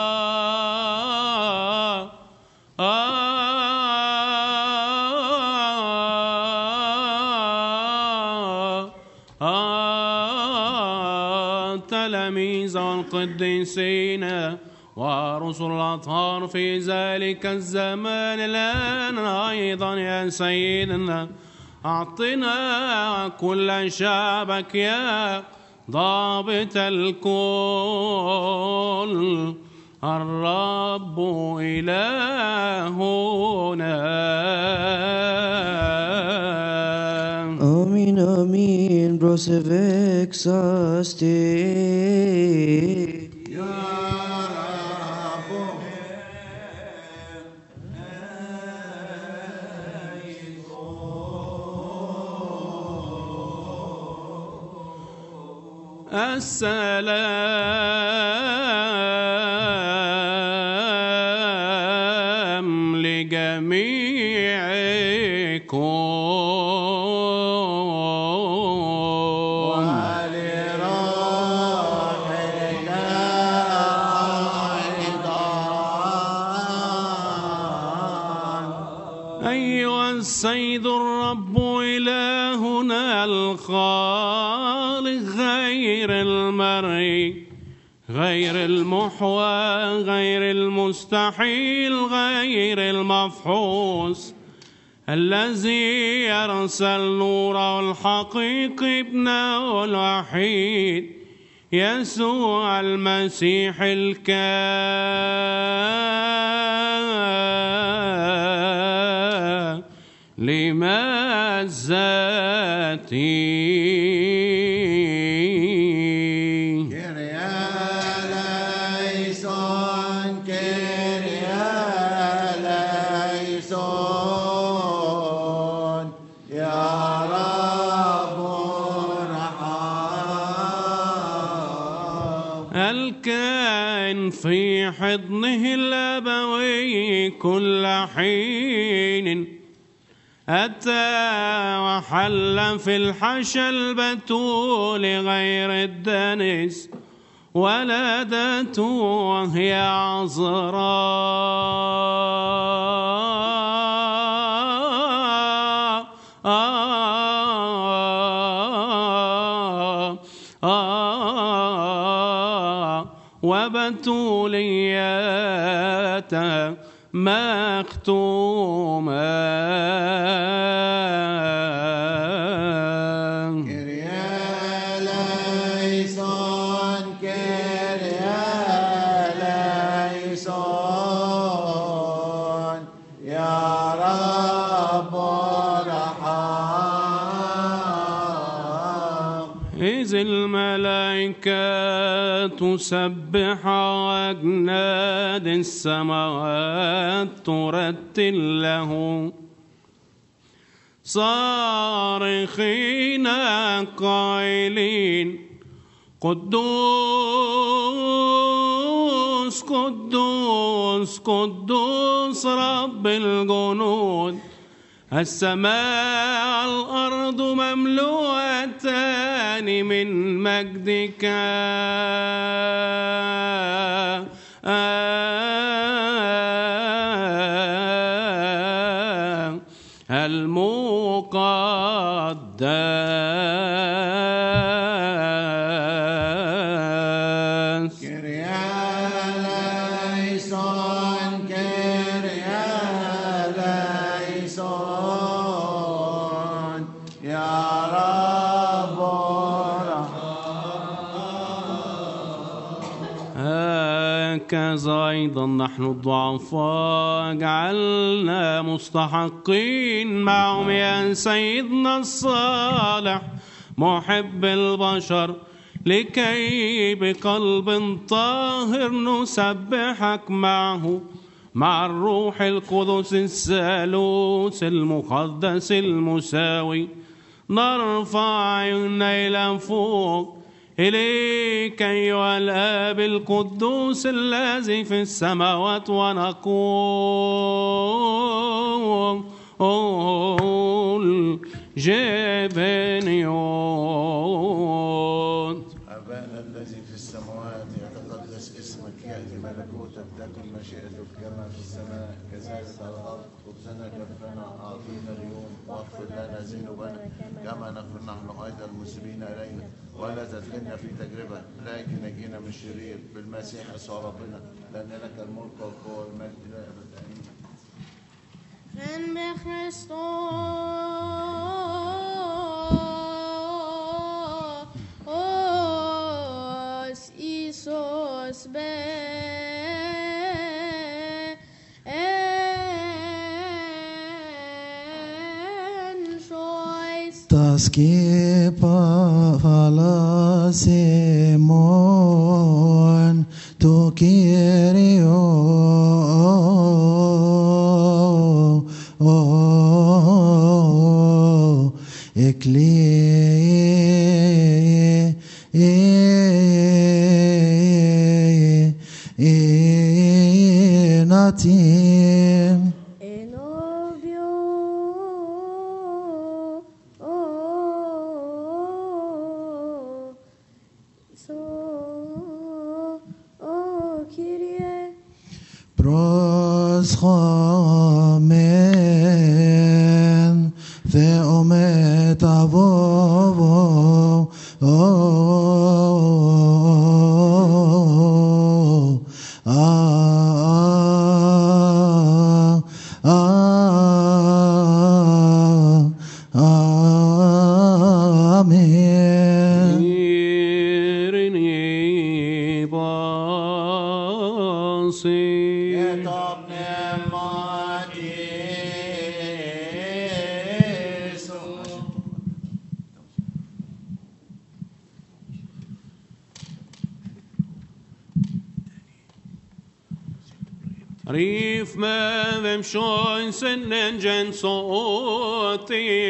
التلاميذ والقديسين ورسل الأطهار في ذلك الزمان الآن أيضا يا سيدنا أعطنا كل شعبك يا ضابط الكل الرب إلهنا. Amin, amin, prosevexaste. السلام لجميعكم أيها السيد الرب إلهنا الخالق غير المرئي غير المحوى غير المستحيل غير المفحوص الذي أرسل نوره الحقيقي ابنه الوحيد يسوع المسيح الكامل لمزاتي Kyrieleison, Kyrieleison, يا رب ارحم. الكائن في حضنه الأبوي كل حين أتى وحل في الحشا البتول غير الدنس ولدته وهي عذراء آه آه وبتولياتها مختومة. Kyrieleison, Kyrieleison, يا رب ارحم. إذ الملائكة تسبح وأجناد السماوات ترتل له صارخين قائلين قدوس قدوس قدوس رب الجنود السماء الأرض مملوءتان من مجدك المقدس. Kyrieleison, Kyrieleison, يا رب هكذا أيضا نحن الضعفاء جعلنا مستحقين معهم يا سيدنا الصالح محب البشر لكي بقلب طاهر نسبحك معه مع الروح القدس الثالوث المقدس المساوي نرفع عيوننا إلى فوق إليك أيها الآب القدوس الذي في السماوات ونقول الجبنيون. أبانا الذي في السماوات يتقدس اسمك، يأتي ملكوتك، تكن مشيئتك كما في السماء كذلك على الأرض. خبزنا كفنا أعطينا اليوم، واغفر لنا ذنوبنا كما نغفر نحن أيضا المسلمين إلينا، ولا تدخلنا في تجربة لكن نجينا من الشرير، بالمسيح يسوع ربنا، لأن لك الملك والقوة والمجد إلى الأبد. آمين. En med Christos Isos be en choice. Taskipa falasimon tu kirio eklenatim. En ovio so o Kyrie Proschamen ve'omet avovo Amen. Irini basi. Top pneumati Rif me vem shojnë se në gjenë sot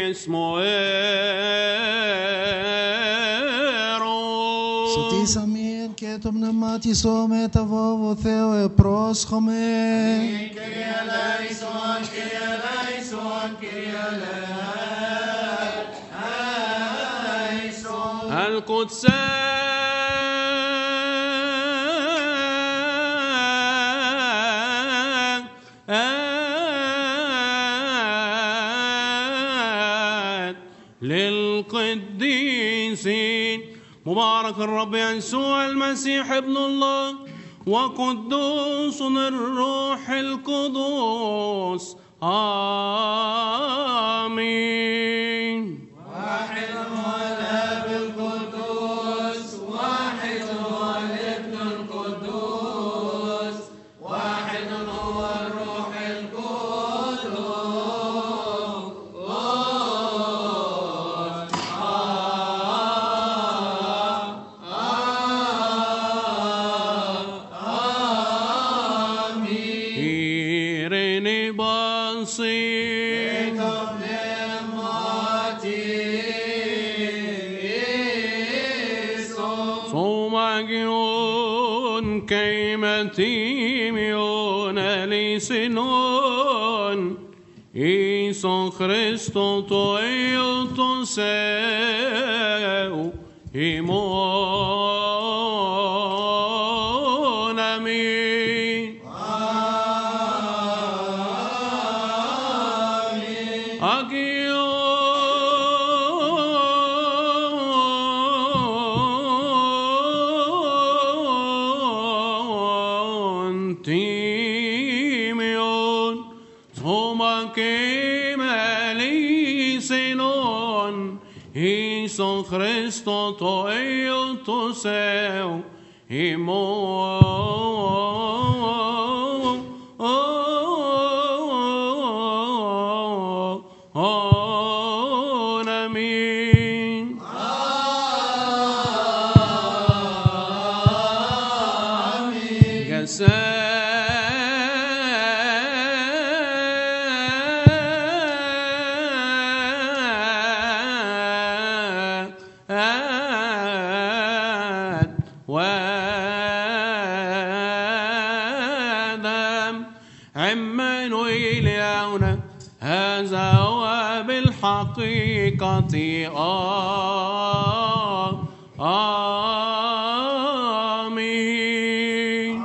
ismoero. Soti samin ketom në mati some të vovo theo e proschomen. Kyrie eleison, Kyrie eleison, Kyrie eleison. القدسان للقديسين مبارك الرب يسوع المسيح ابن الله وقدوس الروح القدوس آمين. واحد هو الاب القدوس، واحد هو الابن القدوس، واحد هو الروح القدوس. إيريني بانسي صوماجيون كيمتيميون أليسنون إيسو خريستو تويو تنسيو إيمون أمين. Agion timion Toma que melisinon Ison Christo toeo to seu وادم عمانويل يعونا هذا هو بالحقيقة آمين.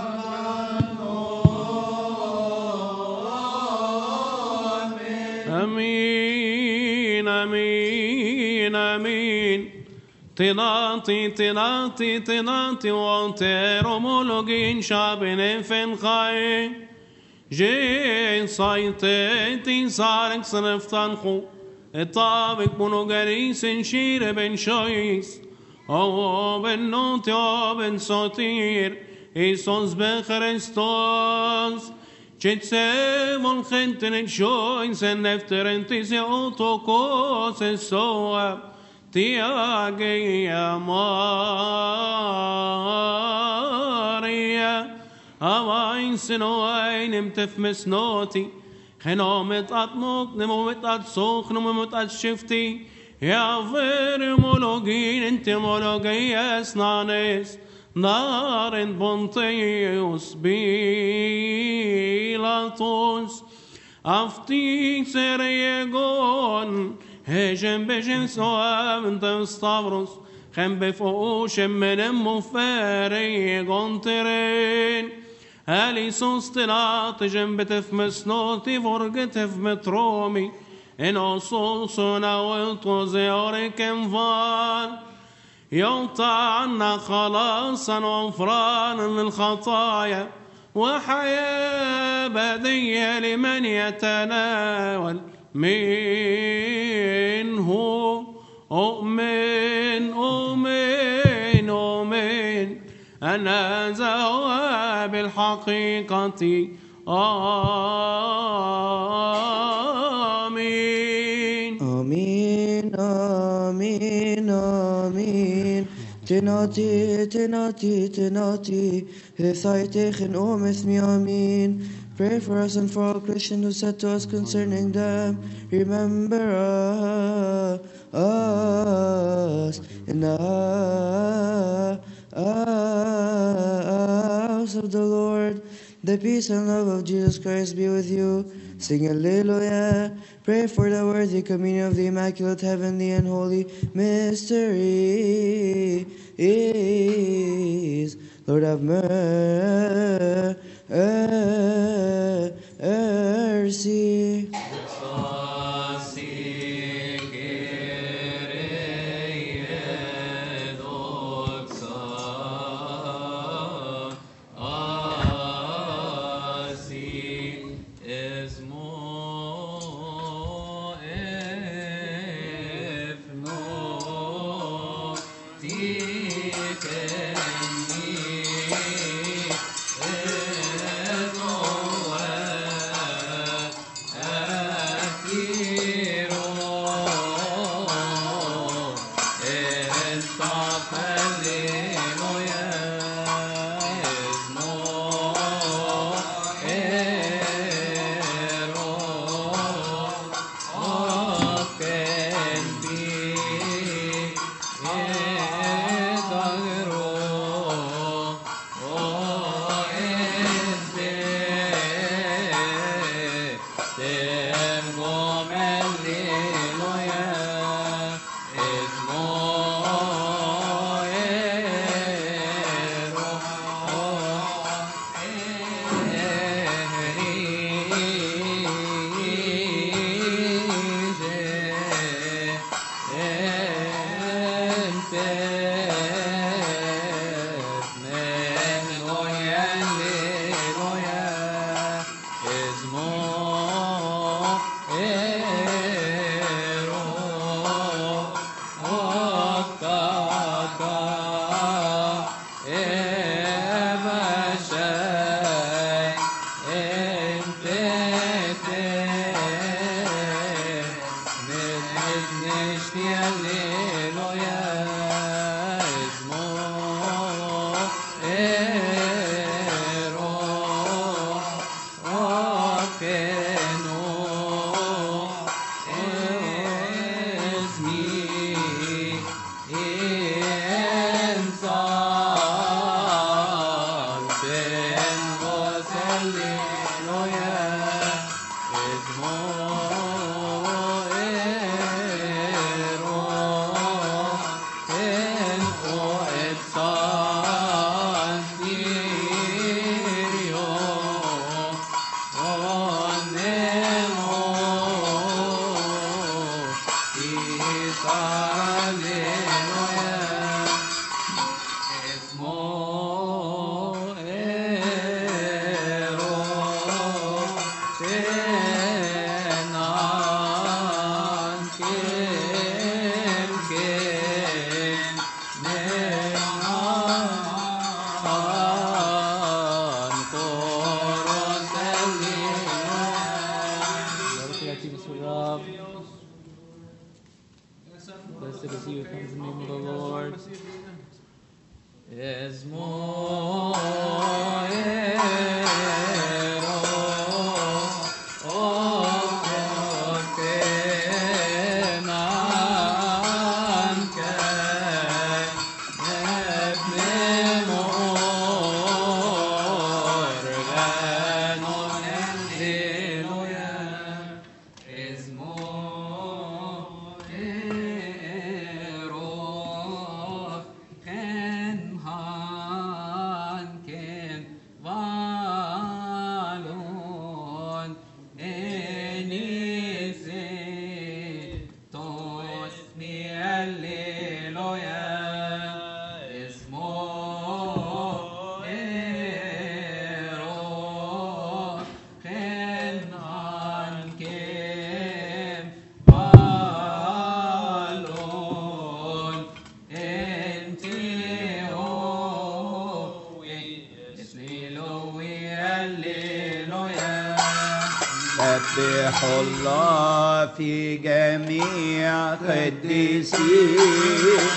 آمين آمين آمين. تناطي تناطي تناطي وانترمولوجين شابين فين خاي جين سايتي سارك سنفتنخو الطابق بنوغريس شير بن شويس او بن نوتي او بن سوتير إيسوس بخريستوس جتسيمون خنتن شويس نفترنتي سيوتوكوس السواب تياجي يا ماريا أواين سنوين امتفمس نوتي خنومت أطنوك نمومت أتصوخ نمومت أتشفتي يا فير مولوجين انت مولوجي اسنانيس نار بنطيوس بيلاطوس أفتي سريقون هجم بجن سواب انت ستافروس خم بفوش من مفاريقون ترين أليسوس تلات جنب تفمس نوتي فرقت في مترومي إنو صوصنا والطوزي أوريكم فان يوطع عنا خلاصا وغفرانا للخطايا وحياة بدية لمن يتناول منه. أؤمن أؤمن أؤمن أن هذا بالحقيقة آمين آمين آمين آمين. تناتي تناتي تناتي هثايتيخن أم اسمي آمين. Pray for us and for all Christians who said to us concerning them, remember us in the house of the Lord. The peace and love of Jesus Christ be with you. Sing Alleluia. Pray for the worthy communion of the Immaculate, Heavenly, and Holy mysteries. Lord have mercy. Blessed is he who comes in the name of the Lord. Esmo ero o tenan ke ebnemo organon alleluia. Esmo ero en hanken valon enise tos mi alleluia. Esmo ero en hanken valon enteo Eslilowi alleluia. سبح الله في جميع قديسيه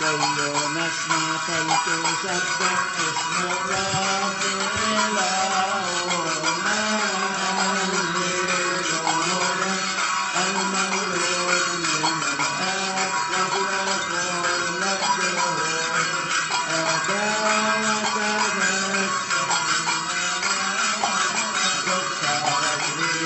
كل نسمع فلتسبح اسم الرب إلهنا هللويا المولود من الآب قبل كل الدهور أتى وتبسم قد صارت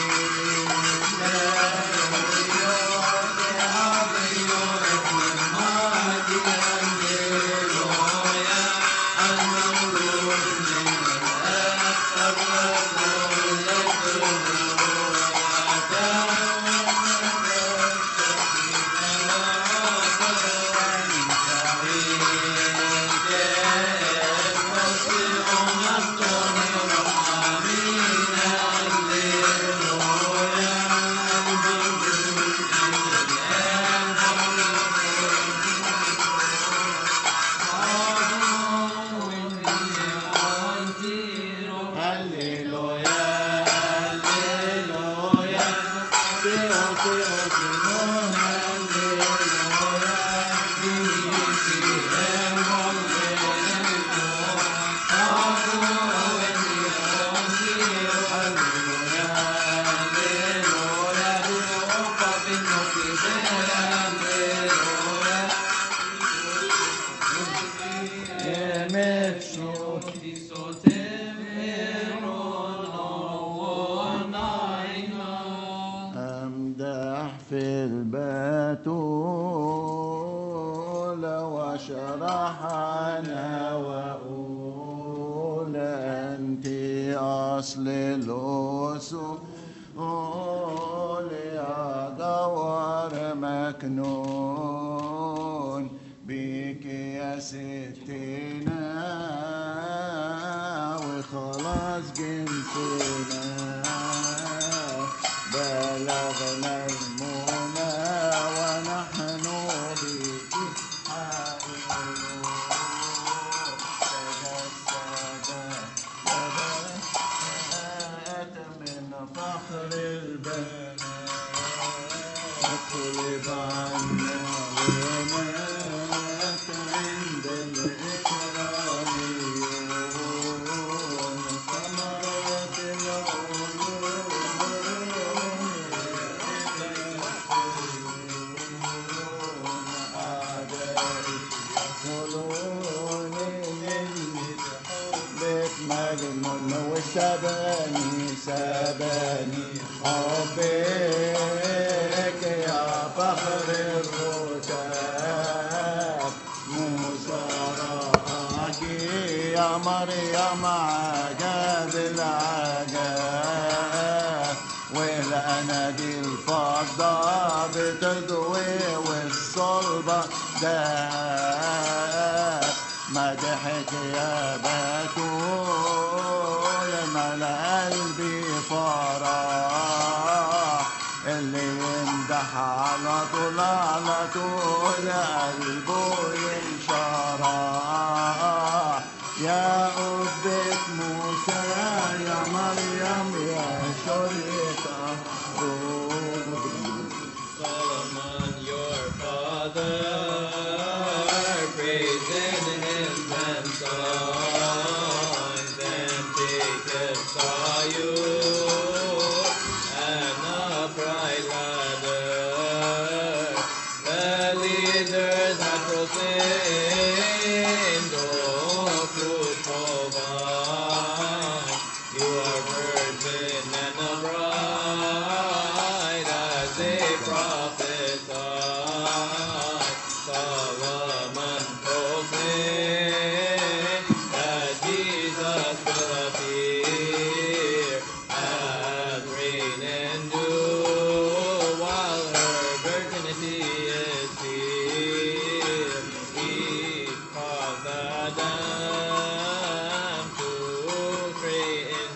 أمدح في البتول واشرح أنا وأقول أنت أصل الأصول يا جوهر مكنون بك يا ستنا وخلاص جنسنا بلغنا المنى ونحن بك حائلون تجسد من فخر البنات اطلب عنا ونات عند الإكراميون ثمرات العيون مجنون وسباني سباني حبك يا فخر الرتاب موسى رآك يا مريم عجب العجاب والأنادي الفضة بتضوي والصلبة داب مدحك يا بتول ملا قلبي فرح اللي يمدح على طول على طول قلبه ينشرح يا أبة موسى يا مريم يا شريطة Solomon, your father, praising him and songs, and Jacob saw you, and a bright ladder. The leaders had proclaimed, oh, fruitful vine, you are virgin and a bride, as they prophesied. Solomon proclaimed that Jesus will appear as rain and dew while her virginity is sealed. He caused the dam to stray in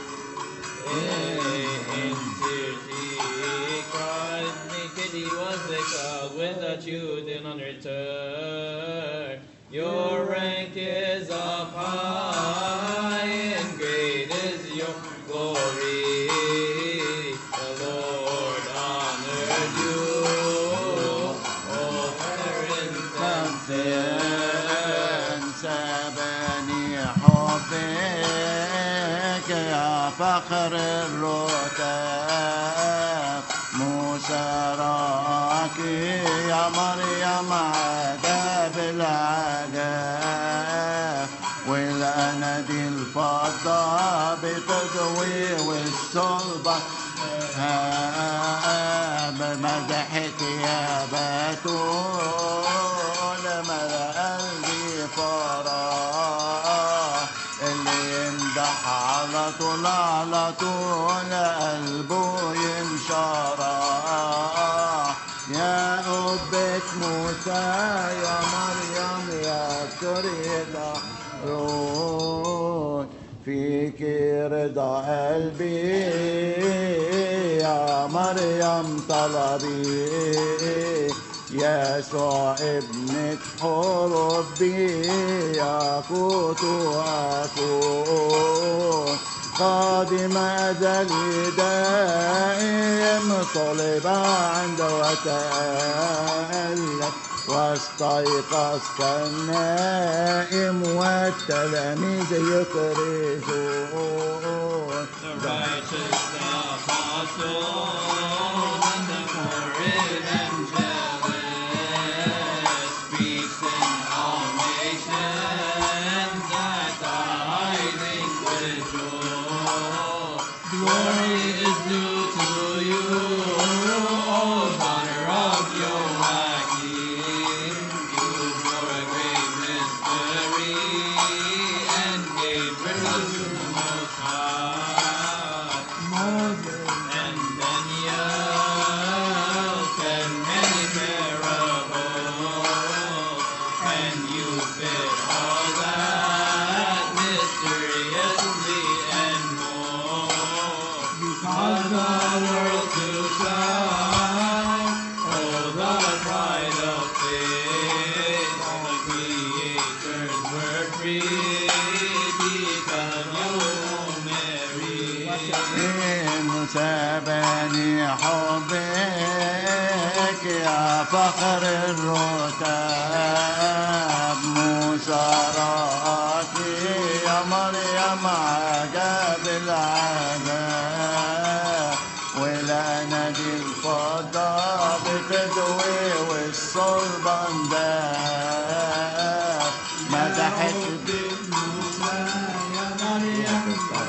in tears he cried, naked he was exiled without you did not return. Your rank is up high and great is your glory. The Lord honored you, oh parents and فخر الرتاب موسى راكي يا مريم عجب العجاب والأنادي الفضة بتضوي والصلبة بمدحك يا بتول ملأ قلبي فرح اللي يمدح على طول على طول قلبه ينشرح يا أبك موسى يا مريم يا سوريا روح فيك رضا قلبي يا مريم طلبي يسوع ابنك حربي يا كوت وأكون قادم أزلي دائم صلب عند وتألم واستيقظت النائم والتلاميذ يكرزون The righteous apostle and the poor evangelist speaks in all nations that are hiding with joy. Glory is due to you, O daughter of Joachim. You bore a great mystery and gave birth to the Most High. Moses and Daniel said many parables, and you fit all that mysteriously and more. You cause the world to shine, oh the pride of faith. The creators were free because you, Mary. سابني حبك يا فخر الرتاب موسى راكي يا مريم عجب العجاب والأنادي الفضة بتدوي والصلبان داب مدحت بموسى يا مريم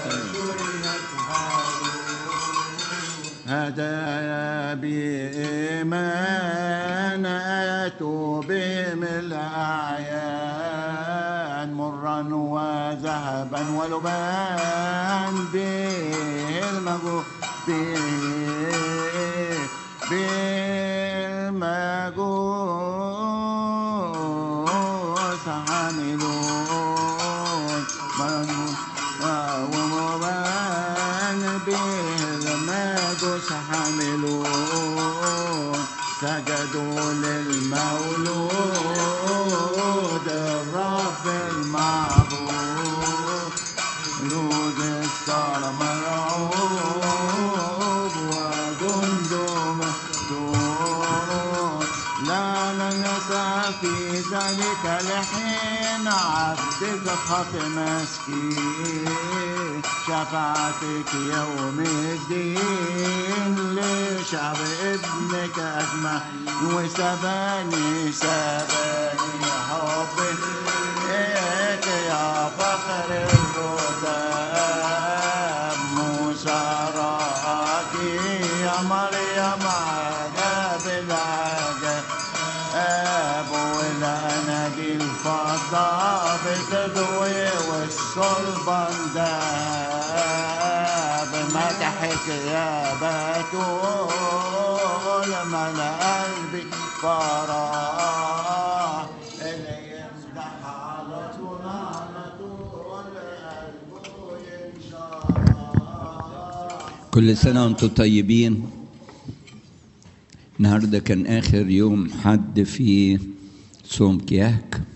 هدايا بإيمان أتوا بهم الأعيان مرا وذهبا ولبان به المجوس بالمجوس حاملون ومبان بالمجوس حاملون سجدوا للمولود الرب المعبود جنود الثار مرعوب وجنده مفتون لا ننسى في ذلك الحين عبدك خاطئ مسكين شفاعتك يوم الدين لشعب ابنك أجمع وسباني سباني حبك يا فخر الرتاب موسى راكي يا مريم عجب العجب والأنادي الفضة بتضوي والصلبان داب مدحك يا بتول ملأ قلبي فرح اللي يمدح على طول على طول قلبه ينشرح. كل سنة وانتم طيبين. النهارده كان آخر يوم حد في صوم كياك.